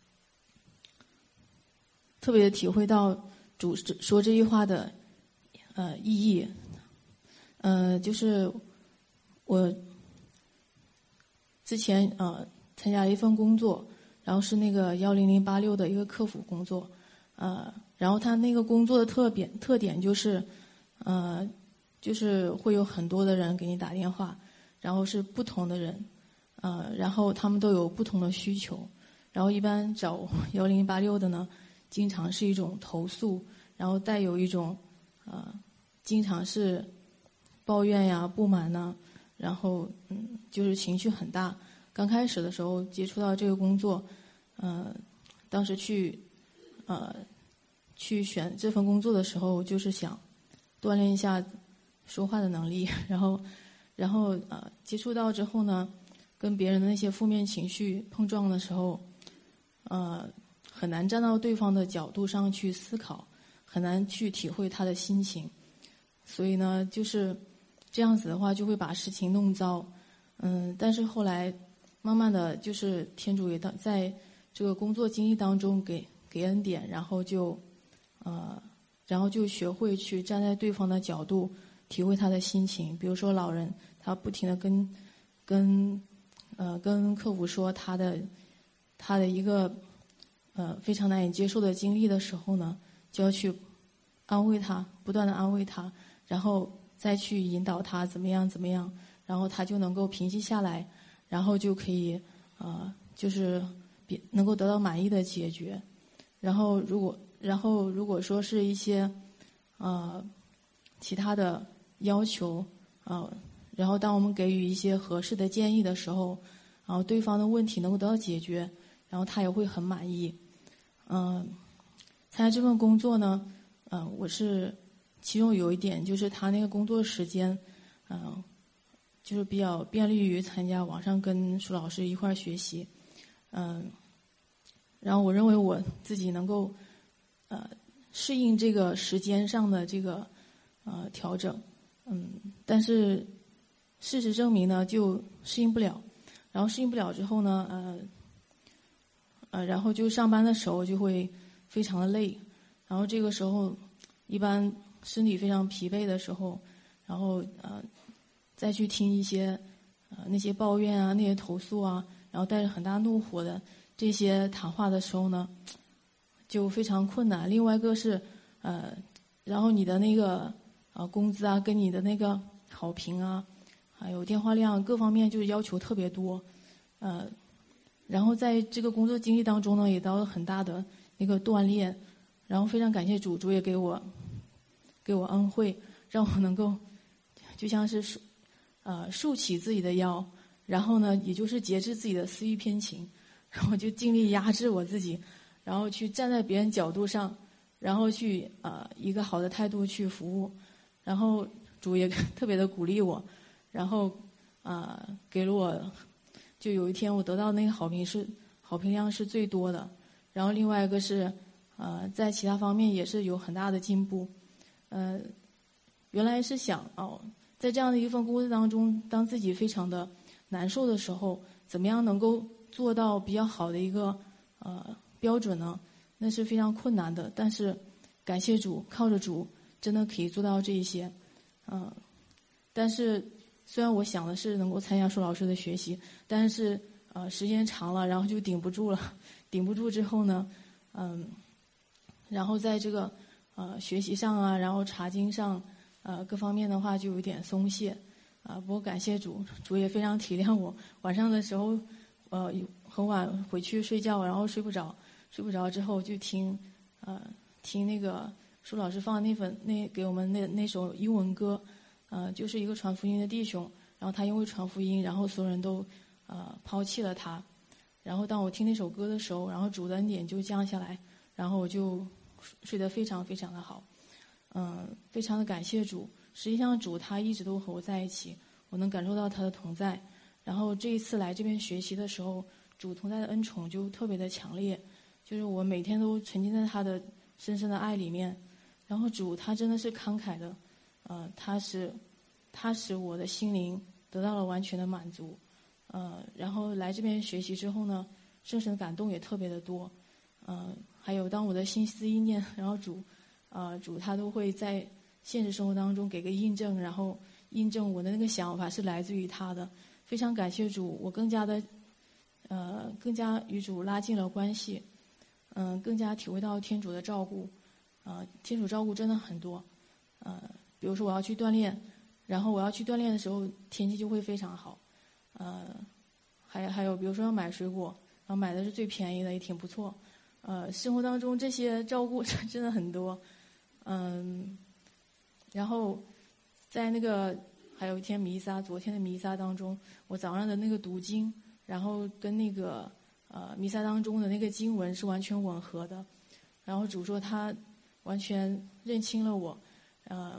特别体会到主说这句话的呃意义。呃，就是我之前呃参加了一份工作，然后是那个幺零零八六的一个客服工作，呃，然后他那个工作的特点特点就是，呃，就是会有很多的人给你打电话，然后是不同的人，呃，然后他们都有不同的需求，然后一般找幺零零八六的呢，经常是一种投诉，然后带有一种呃，经常是抱怨呀、不满呐。然后，嗯，就是情绪很大。刚开始的时候接触到这个工作，呃，当时去，呃，去选这份工作的时候，就是想锻炼一下说话的能力。然后，然后呃，接触到之后呢，跟别人的那些负面情绪碰撞的时候，呃，很难站到对方的角度上去思考，很难去体会他的心情。所以呢，就是这样子的话，就会把事情弄糟。嗯，但是后来慢慢的就是天主也在这个工作经历当中给给恩典，然后就呃然后就学会去站在对方的角度体会他的心情。比如说老人他不停的跟跟呃跟客服说他的他的一个呃非常难以接受的经历的时候呢，就要去安慰他，不断的安慰他，然后再去引导他怎么样怎么样，然后他就能够平息下来，然后就可以呃就是比能够得到满意的解决。然后如果然后如果说是一些呃其他的要求啊、呃，然后当我们给予一些合适的建议的时候，然后对方的问题能够得到解决，然后他也会很满意。嗯、呃，参加这份工作呢，呃，我是其中有一点就是他那个工作时间，嗯、呃，就是比较便利于参加网上跟舒老师一块儿学习，嗯、呃，然后我认为我自己能够呃适应这个时间上的这个呃调整，嗯，但是事实证明呢，就适应不了，然后适应不了之后呢，呃，呃，然后就上班的时候就会非常的累，然后这个时候一般身体非常疲惫的时候，然后呃再去听一些呃那些抱怨啊、那些投诉啊，然后带着很大怒火的这些谈话的时候呢，就非常困难。另外一个是呃，然后你的那个呃工资啊，跟你的那个好评啊，还有电话量各方面就是要求特别多，呃，然后在这个工作经历当中呢，也得到了很大的那个锻炼，然后非常感谢主，主也给我给我恩惠，让我能够就像是竖呃竖起自己的腰，然后呢，也就是节制自己的私欲偏情，然后就尽力压制我自己，然后去站在别人角度上，然后去呃一个好的态度去服务，然后主也特别的鼓励我，然后啊、呃、给了我，就有一天我得到那个好评是好评量是最多的，然后另外一个是呃在其他方面也是有很大的进步，呃原来是想哦在这样的一份工作当中，当自己非常的难受的时候，怎么样能够做到比较好的一个呃标准呢？那是非常困难的，但是感谢主，靠着主真的可以做到这一些，嗯、呃，但是虽然我想的是能够参加舒老师的学习，但是呃时间长了，然后就顶不住了，顶不住之后呢，嗯、呃，然后在这个呃学习上啊，然后查经上，呃各方面的话就有点松懈，啊、呃，不过感谢主，主也非常体谅我，晚上的时候呃很晚回去睡觉，然后睡不着。睡不着之后就听，呃，听那个舒老师放的那份那给我们那那首英文歌，呃，就是一个传福音的弟兄，然后他因为传福音，然后所有人都呃抛弃了他，然后当我听那首歌的时候，然后主的恩典就降下来，然后我就睡得非常非常的好，嗯、呃，非常的感谢主。实际上主他一直都和我在一起，我能感受到他的同在。然后这一次来这边学习的时候，主同在的恩宠就特别的强烈。就是我每天都沉浸在他的深深的爱里面，然后主他真的是慷慨的，呃，他使他使我的心灵得到了完全的满足，呃，然后来这边学习之后呢，圣神的感动也特别的多，呃，还有当我的心思意念，然后主，呃，主他都会在现实生活当中给个印证，然后印证我的那个想法是来自于他的，非常感谢主，我更加的，呃，更加与主拉近了关系。嗯，更加体会到天主的照顾，呃，天主照顾真的很多，呃，比如说我要去锻炼，然后我要去锻炼的时候，天气就会非常好，呃，还还有比如说要买水果，然后买的是最便宜的，也挺不错，呃，生活当中这些照顾真的很多，嗯，然后在那个还有一天弥撒，昨天的弥撒当中，我早上的那个读经，然后跟那个。呃，弥撒当中的那个经文是完全吻合的，然后主说他完全认清了我，呃，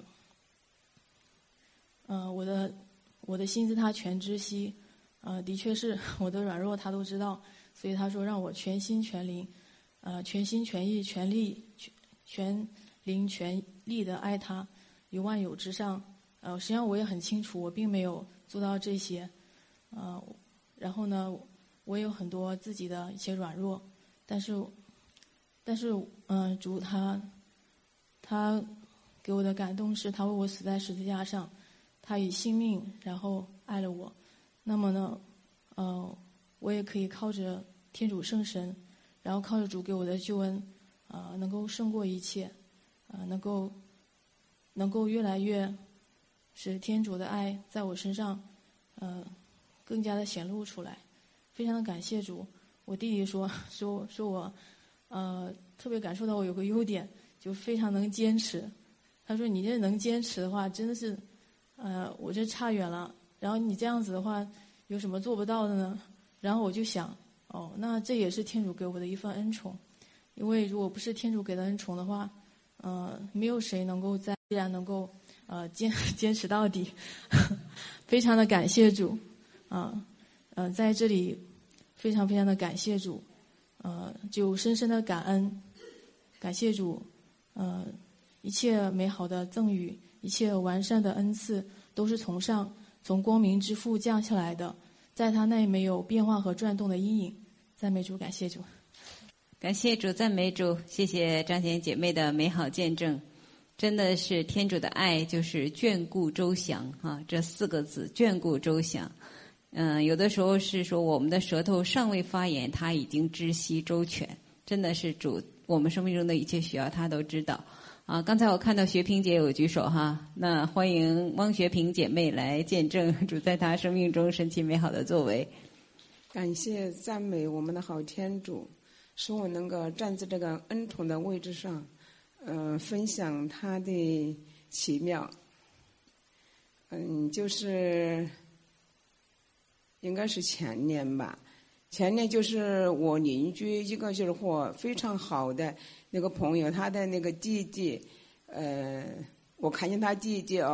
呃，我的我的心思他全知悉，呃，的确是我的软弱他都知道，所以他说让我全心全灵，呃，全心全意全力全全灵全力的爱他，于万有之上，呃，实际上我也很清楚，我并没有做到这些，呃，然后呢。我有很多自己的一些软弱，但是，但是，嗯、呃，主他，他给我的感动是，他为我死在十字架上，他以性命然后爱了我，那么呢，呃，我也可以靠着天主圣神，然后靠着主给我的救恩，呃，能够胜过一切，呃，能够，能够越来越使天主的爱在我身上，呃，更加的显露出来。非常的感谢主，我弟弟说说说我，呃，特别感受到我有个优点，就非常能坚持。他说你这能坚持的话，真的是，呃，我这差远了。然后你这样子的话，有什么做不到的呢？然后我就想，哦，那这也是天主给我的一份恩宠，因为如果不是天主给的恩宠的话，呃，没有谁能够在依然能够呃坚坚持到底。非常的感谢主，啊、呃。呃，在这里非常非常的感谢主，呃，就深深的感恩，感谢主，呃，一切美好的赠与，一切完善的恩赐，都是从上从光明之父降下来的，在他内没有变化和转动的阴影。赞美主，感谢主， 感谢主，赞美主，谢谢张贤姐妹的美好见证，真的是天主的爱就是眷顾周详啊，这四个字眷顾周详。嗯，有的时候是说我们的舌头尚未发言，他已经知悉周全，真的是主我们生命中的一切需要他都知道。啊，刚才我看到学萍姐有举手哈，那欢迎汪学萍姐妹来见证主在她生命中神奇美好的作为。 感谢赞美我们的好天主，使我能够站在这个恩宠的位置上，嗯、呃，分享他的奇妙。嗯，就是应该是前年吧，前年就是我邻居一个就是和非常好的那个朋友，他的那个弟弟，呃，我看见他弟弟哦，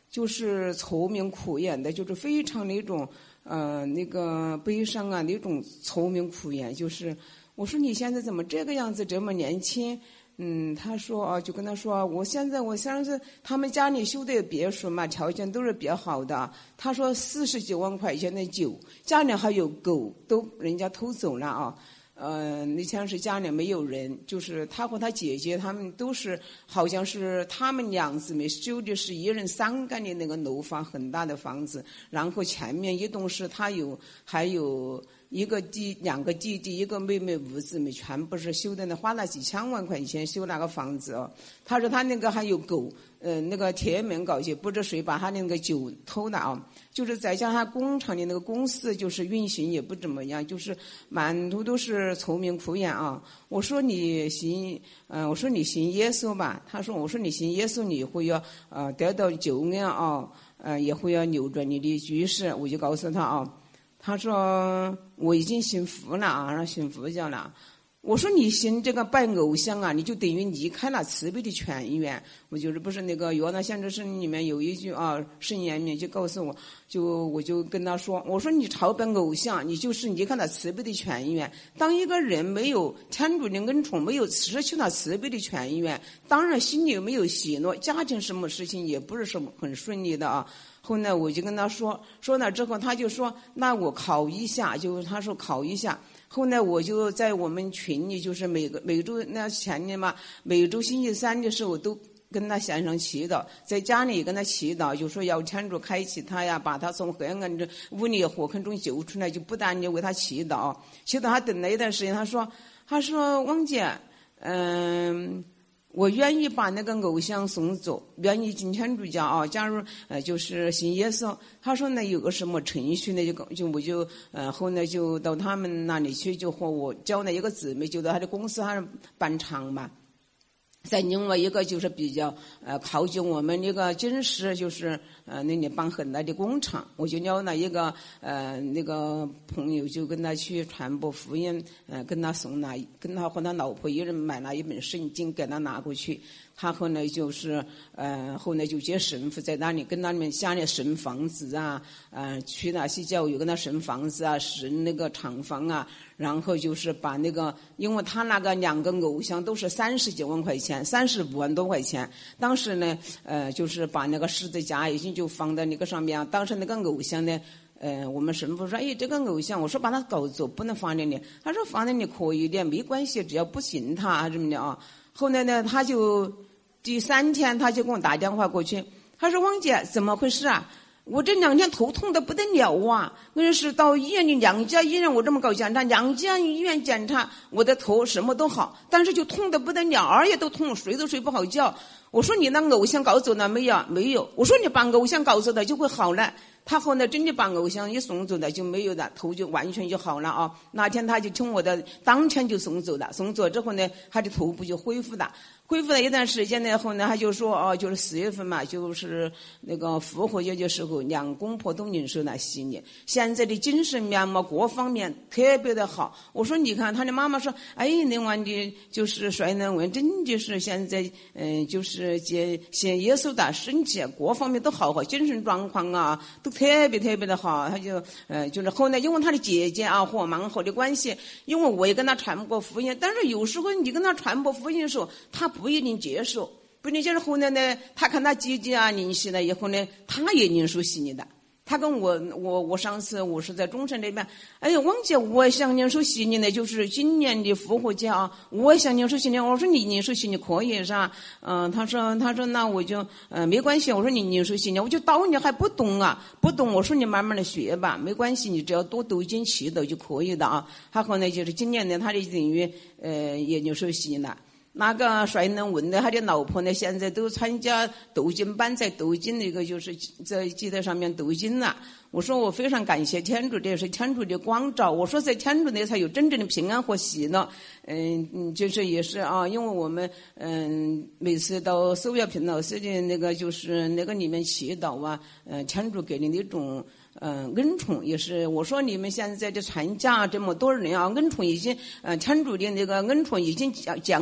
就是愁眉苦眼的，就是非常那种呃那个悲伤啊，那种愁眉苦眼。就是我说你现在怎么这个样子，这么年轻？嗯，他说啊，就跟他说，我现在我现在他们家里修的别墅嘛，条件都是比较好的。他说四十几万块钱的酒，家里还有狗，都人家偷走了啊。呃，那天是家里没有人，就是他和他姐姐他们都是，好像是他们两姊妹修的是一人三间的那个楼房，很大的房子。然后前面一栋是他有，还有一个弟两个弟弟一个妹妹五姊妹，全部是修的那花了几千万块钱修那个房子哦。他说他那个还有狗，呃，那个铁门搞去，不知谁把他那个酒偷了啊。就是再加上他工厂的那个公司就是运行也不怎么样，就是满途都是愁眉苦眼啊。我说你信，嗯、呃，我说你信耶稣吧。他说我说你信耶稣你会要呃得到救恩啊，呃也会要扭转你的局势。我就告诉他啊，他说我已经信佛了啊，信佛教了。我说你信这个拜偶像啊，你就等于离开了慈悲的泉源。我就是不是那个约翰先知书里面有一句啊，圣言里面就告诉我，就我就跟他说，我说你朝拜偶像，你就是离开了慈悲的泉源。当一个人没有天主的恩宠，没有失去了慈悲的泉源，当然心里没有喜乐，家庭什么事情也不是什么很顺利的啊。后来我就跟他说，说了之后他就说，那我考一下，就他说考一下。后来我就在我们群里，就是每个每周那前年嘛，每周星期三的时候都跟他线上祈祷，在家里跟他祈祷，就说要天主开启他呀，把他从黑暗的污泥火坑中救出来，就不但你为他祈祷，祈祷他等了一段时间，他说，他说汪姐，嗯。我愿意把那个偶像送走，愿意进天主教啊，加入呃就是信耶稣。他说呢有个什么程序呢，就就我就呃后来就到他们那里去，就和我交了一个姊妹，就到他的公司还是办厂嘛。在另外一个就是比较呃靠近我们那个金石，就是呃那里办很大的工厂，我就邀了一个呃那个朋友，就跟他去传播福音，呃跟他送了，跟他和他老婆一人买了一本圣经给他拿过去。他后来就是呃后来就接神父，在那里跟那里面下面神房子啊，呃去那些教育跟他神房子啊，神那个厂房啊，然后就是把那个，因为他那个两个偶像都是三十几万块钱，三十五万多块钱。当时呢，呃，就是把那个十字架已经就放在那个上面。当时那个偶像呢，呃，我们神父说，哎，这个偶像，我说把它搞走，不能放在那里。他说放在那里可以的，没关系，只要不信他什么的啊。后来呢，他就第三天他就给我打电话过去，他说汪姐怎么回事啊？我这两天头痛的不得了啊！那是到医院里两家医院，我这么搞检查，两家医院检查我的头什么都好，但是就痛的不得了，耳也都痛，睡都睡不好觉。我说你那偶像搞走了没有？没有。我说你把偶像搞走了就会好了。他后来真的把偶像一送走了就没有了，头就完全就好了啊！那天他就听我的，当天就送走了。送走之后呢，他的头部就恢复了。恢复了一段时间呢，后来他就说哦，就是四月份嘛，就是那个复活节的时候，两公婆都领受了洗礼，现在的精神面貌各方面特别的好。我说你看，他的妈妈说，哎，另外的就是衰能问，真的是现在嗯、呃，就是接信耶稣的身体各方面都好好，精神状况啊都特别特别的好。他就呃，就是后来因为他的姐姐啊和蛮好的关系，因为我也跟他传播福音，但是有时候你跟他传播福音的时候，他不一定接受，不一定接受。后来呢，他看他姐姐啊领洗了以后呢，他也领受洗礼的。他跟我我我上次我是在中山那边，哎呀，汪姐，我想领受洗礼呢，就是今年的复活节啊，我想领受洗礼。我说你领受洗礼可以是吧？嗯、呃，他说他说那我就呃没关系。我说你领受洗礼，我就道你还不懂啊，不懂。我说你慢慢的学吧，没关系，你只要多读经祈祷就可以的啊。他后来就是今年呢，他的等于呃也领受洗礼了。那个帅能问的他的老婆呢，现在都参加读经班，在读经那个就是在记在上面读经了。我说我非常感谢天主，这是天主的光照。我说在天主呢才有真正的平安和喜乐。嗯嗯，就是也是啊，因为我们嗯每次到苏耀平老师的那个就是那个里面祈祷啊，嗯，天主给你那种。嗯，恩宠也是。我说你们现在的传教这么多人啊，恩宠已经，呃，天主的那个恩宠已经降降临在你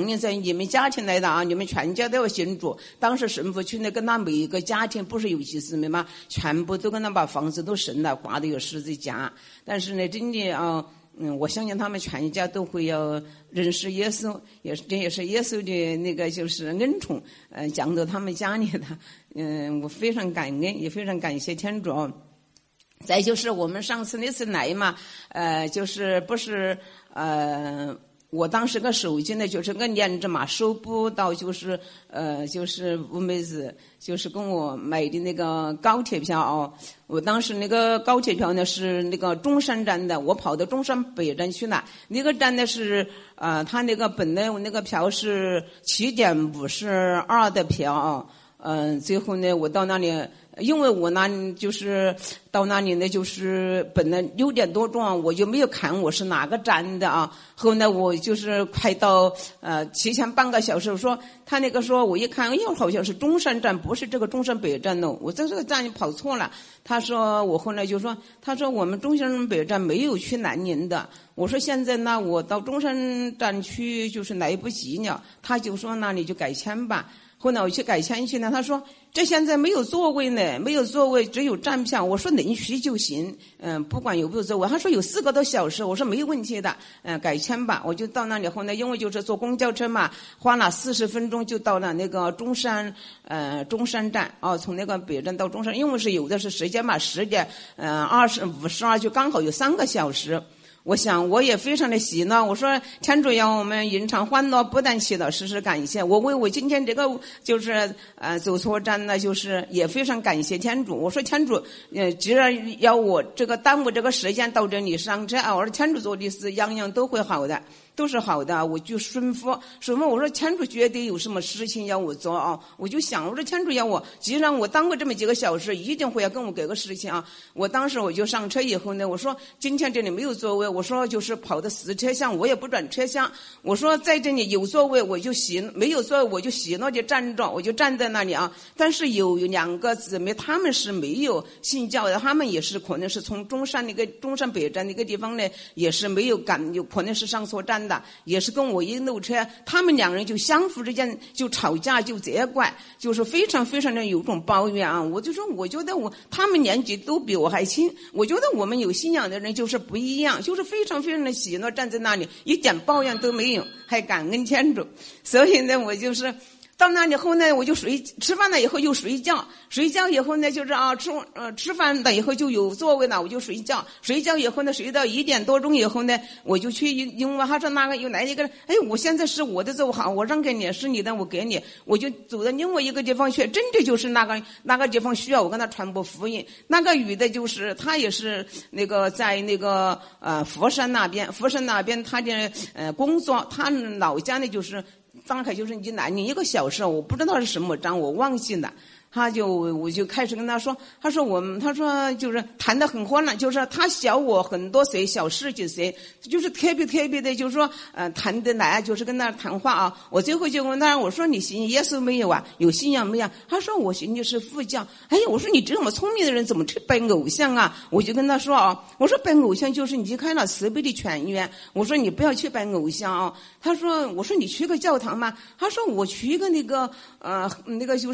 你们家庭来的啊，你们全家都要信主。当时神父去那跟他每一个家庭不是有几姊妹吗？全部都跟他把房子都神了，挂的有十字架。但是呢，真的啊，嗯，我相信他们全家都会要认识耶稣，也是这也是耶稣的那个就是恩宠，嗯、呃，降到他们家里的。嗯，我非常感恩，也非常感谢天主。再就是我们上次那次来嘛，呃，就是不是呃，我当时个手机呢，就是个连着嘛，收不到，就是呃，就是吴妹子，就是跟我买的那个高铁票哦。我当时那个高铁票呢是那个中山站的，我跑到中山北站去了。那个站呢是呃，他那个本来那个票是七点五十二的票啊，嗯、呃，最后呢，我到那里。因为我那就是到那里呢，就是本来六点多钟，我就没有看我是哪个站的啊。后来我就是快到呃提前半个小时，我说他那个说，我一看，哎呦，好像是中山站，不是这个中山北站哦，我在这个站跑错了。他说我后来就说，他说我们中山北站没有去南宁的。我说现在呢，我到中山站去就是来不及了。他就说那你就改签吧。后来我去改签去呢，他说这现在没有座位呢，没有座位，只有站票。我说能去就行，嗯，不管有没有座位。他说有四个多小时，我说没有问题的，嗯，改签吧。我就到那里后呢，因为就是坐公交车嘛，花了四十分钟就到了那个中山，呃，中山站哦，从那个北站到中山，因为是有的是时间嘛，十点，嗯、呃，二十五十二就刚好有三个小时。我想我也非常的喜乐，我说天主要我们吟唱欢乐，不但祈祷时时感谢。我为我今天这个就是呃走错站呢，就是也非常感谢天主。我说天主，呃，既然要我这个耽误这个时间到这里上车啊，我说天主做的事样样都会好的。都是好的，我就顺服顺服。我说天主绝对有什么事情要我做啊，我就想我说天主要我，既然我耽误这么几个小时，一定会要跟我给个事情啊。我当时我就上车以后呢，我说今天这里没有座位，我说就是跑的死车厢，我也不转车厢。我说在这里有座位我就行，没有座位我就喜乐地站着，我就站在那里啊。但是有两个姊妹他们是没有信教的，他们也是可能是从中山那个中山北站那个地方呢，也是没有赶，有可能是上错站。也是跟我一路车，他们两人就相互之间就吵架，就责怪，就是非常非常的有种抱怨啊！我就说，我觉得我他们年纪都比我还轻，我觉得我们有信仰的人就是不一样，就是非常非常的喜乐，站在那里一点抱怨都没有，还感恩天主。所以呢，我就是到那以后呢，我就睡，吃饭了以后又睡觉，睡觉以后呢，就是啊吃呃吃饭了以后就有座位了，我就睡觉，睡觉以后呢，睡到一点多钟以后呢，我就去因为他说那个又来一个人，哎，我现在是我的座位好，我让给你，是你的我给你，我就走到另外一个地方去，真的就是那个那个地方需要我跟他传播福音。那个女的就是她也是那个在那个呃佛山那边，佛山那边她的呃工作，她老家呢就是。大概就是你南宁一个小时，我不知道是什么章，我忘记了。他就我就开始跟他说，他说我们他说就是谈得很欢乐，就是他小我很多岁，小十几岁，就是特别特别的，就是说呃谈得来，就是跟他谈话啊。我最后就问他，我说你信耶稣没有啊？有信仰没有？他说我信的是佛教。哎，我说你这么聪明的人怎么去拜偶像啊？我就跟他说啊，我说拜偶像就是你离开了慈悲的泉源，我说你不要去拜偶像啊。他说我说你去个教堂吗？他说我去一个那个呃那个就是。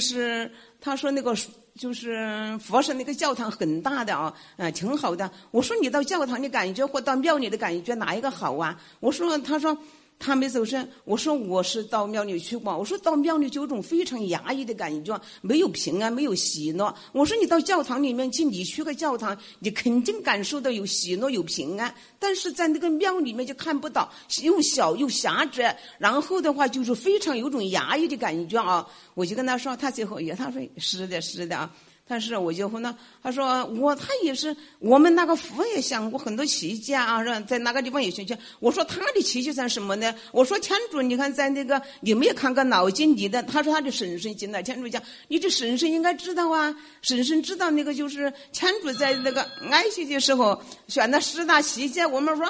他说那个就是佛山那个教堂很大的啊，呃，挺好的。我说你到教堂的感觉或到庙里的感觉哪一个好啊？我说，他说他没走神。我说我是到庙里去过。我说到庙里就有种非常压抑的感觉，没有平安，没有喜乐。我说你到教堂里面去，你去个教堂，你肯定感受到有喜乐，有平安。但是在那个庙里面就看不到，又小又狭窄，然后的话就是非常有种压抑的感觉啊。我就跟他说，他最后也他说是的是的啊。但是我就问他，他说我他也是我们那个佛也想过很多奇迹啊，在那个地方也去去。我说他的奇迹算什么呢？我说天主，你看在那个你没有看过脑筋里的，他说他的婶婶进来，天主讲你这婶婶应该知道啊，婶婶知道那个就是天主在那个埃及的时候选了十大奇迹，我们说。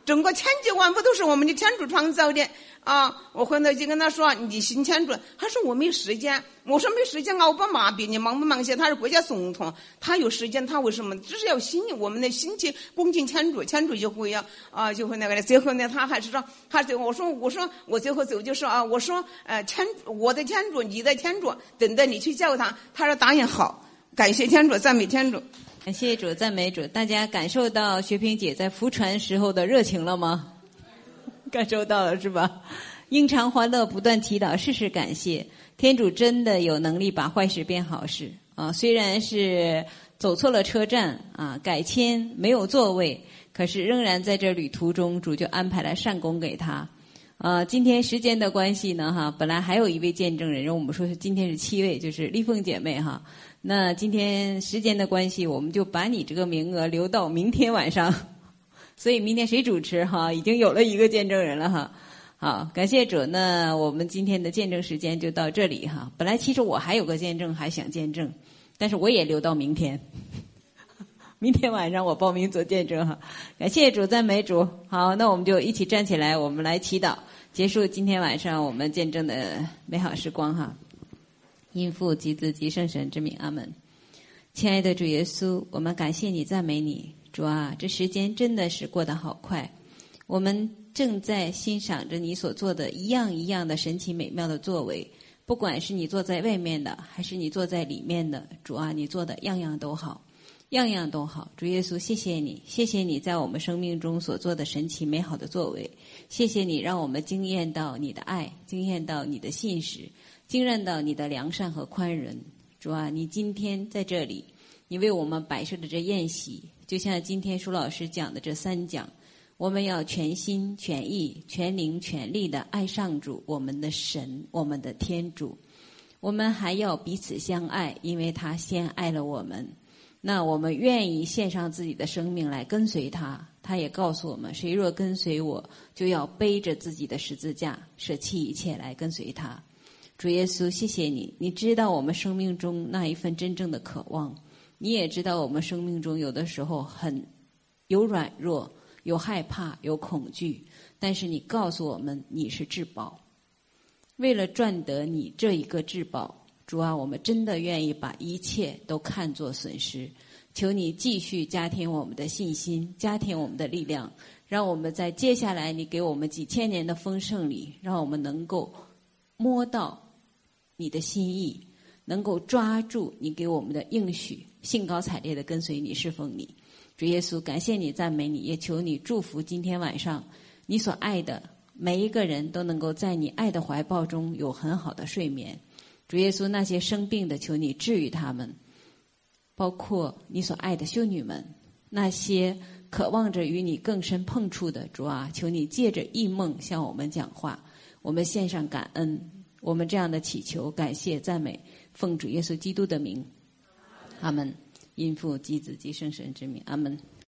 整个千家万户都是我们的天主创造的啊！我回头就跟他说：“你信天主？”他说：“我没时间。”我说：“没时间，奥巴马比你忙不忙些？他是国家总统，他有时间，他为什么？只是要心，我们的心去恭敬天主，天主就会要啊，就会那个的。最后呢，他还是说，他最后我说我说我最后走就说啊，我说呃天，我的天主，你的天主，等着你去教他。他说答应好，感谢天主，赞美天主。” 感谢主，赞美主。大家感受到学萍姐在福传时候的热情了吗？感受到了是吧？应常欢乐，不断祈祷，事事感谢。天主真的有能力把坏事变好事啊！虽然是走错了车站啊，改签没有座位，可是仍然在这旅途中，主就安排了善工给他。啊，今天时间的关系呢，哈，本来还有一位见证人，让我们说是今天是七位，就是丽凤姐妹哈。那今天时间的关系，我们就把你这个名额留到明天晚上。所以明天谁主持哈？已经有了一个见证人了哈。好，感谢主。那我们今天的见证时间就到这里哈。本来其实我还有个见证还想见证，但是我也留到明天。明天晚上我报名做见证哈。感谢主，赞美主。好，那我们就一起站起来，我们来祈祷，结束今天晚上我们见证的美好时光哈。因父及子及圣神之名，阿门。亲爱的主耶稣，我们感谢你，赞美你。主啊，这时间真的是过得好快，我们正在欣赏着你所做的一样一样的神奇美妙的作为，不管是你坐在外面的还是你坐在里面的，主啊，你做的样样都好，样样都好。主耶稣，谢谢你，谢谢你在我们生命中所做的神奇美好的作为，谢谢你让我们经验到你的爱，经验到你的信实，经验到你的良善和宽仁。主啊，你今天在这里，你为我们摆设的这宴席，就像今天舒老师讲的这三讲，我们要全心全意全灵全力的爱上主，我们的神，我们的天主。我们还要彼此相爱，因为他先爱了我们。那我们愿意献上自己的生命来跟随他。他也告诉我们，谁若跟随我，就要背着自己的十字架，舍弃一切来跟随他。主耶稣，谢谢你，你知道我们生命中那一份真正的渴望，你也知道我们生命中有的时候很有软弱，有害怕，有恐惧，但是你告诉我们你是至宝。为了赚得你这一个至宝，主啊，我们真的愿意把一切都看作损失。求你继续加添我们的信心，加添我们的力量，让我们在接下来你给我们几千年的丰盛里，让我们能够摸到你的心意，能够抓住你给我们的应许，兴高采烈地跟随你，侍奉你。主耶稣，感谢你，赞美你，也求你祝福今天晚上你所爱的每一个人都能够在你爱的怀抱中有很好的睡眠。主耶稣，那些生病的，求你治愈他们，包括你所爱的修女们，那些渴望着与你更深碰触的，主啊，求你借着异梦向我们讲话，我们献上感恩。我们这样的祈求、感谢、赞美，奉主耶稣基督的名，阿门。因父及子及圣神之名，阿门。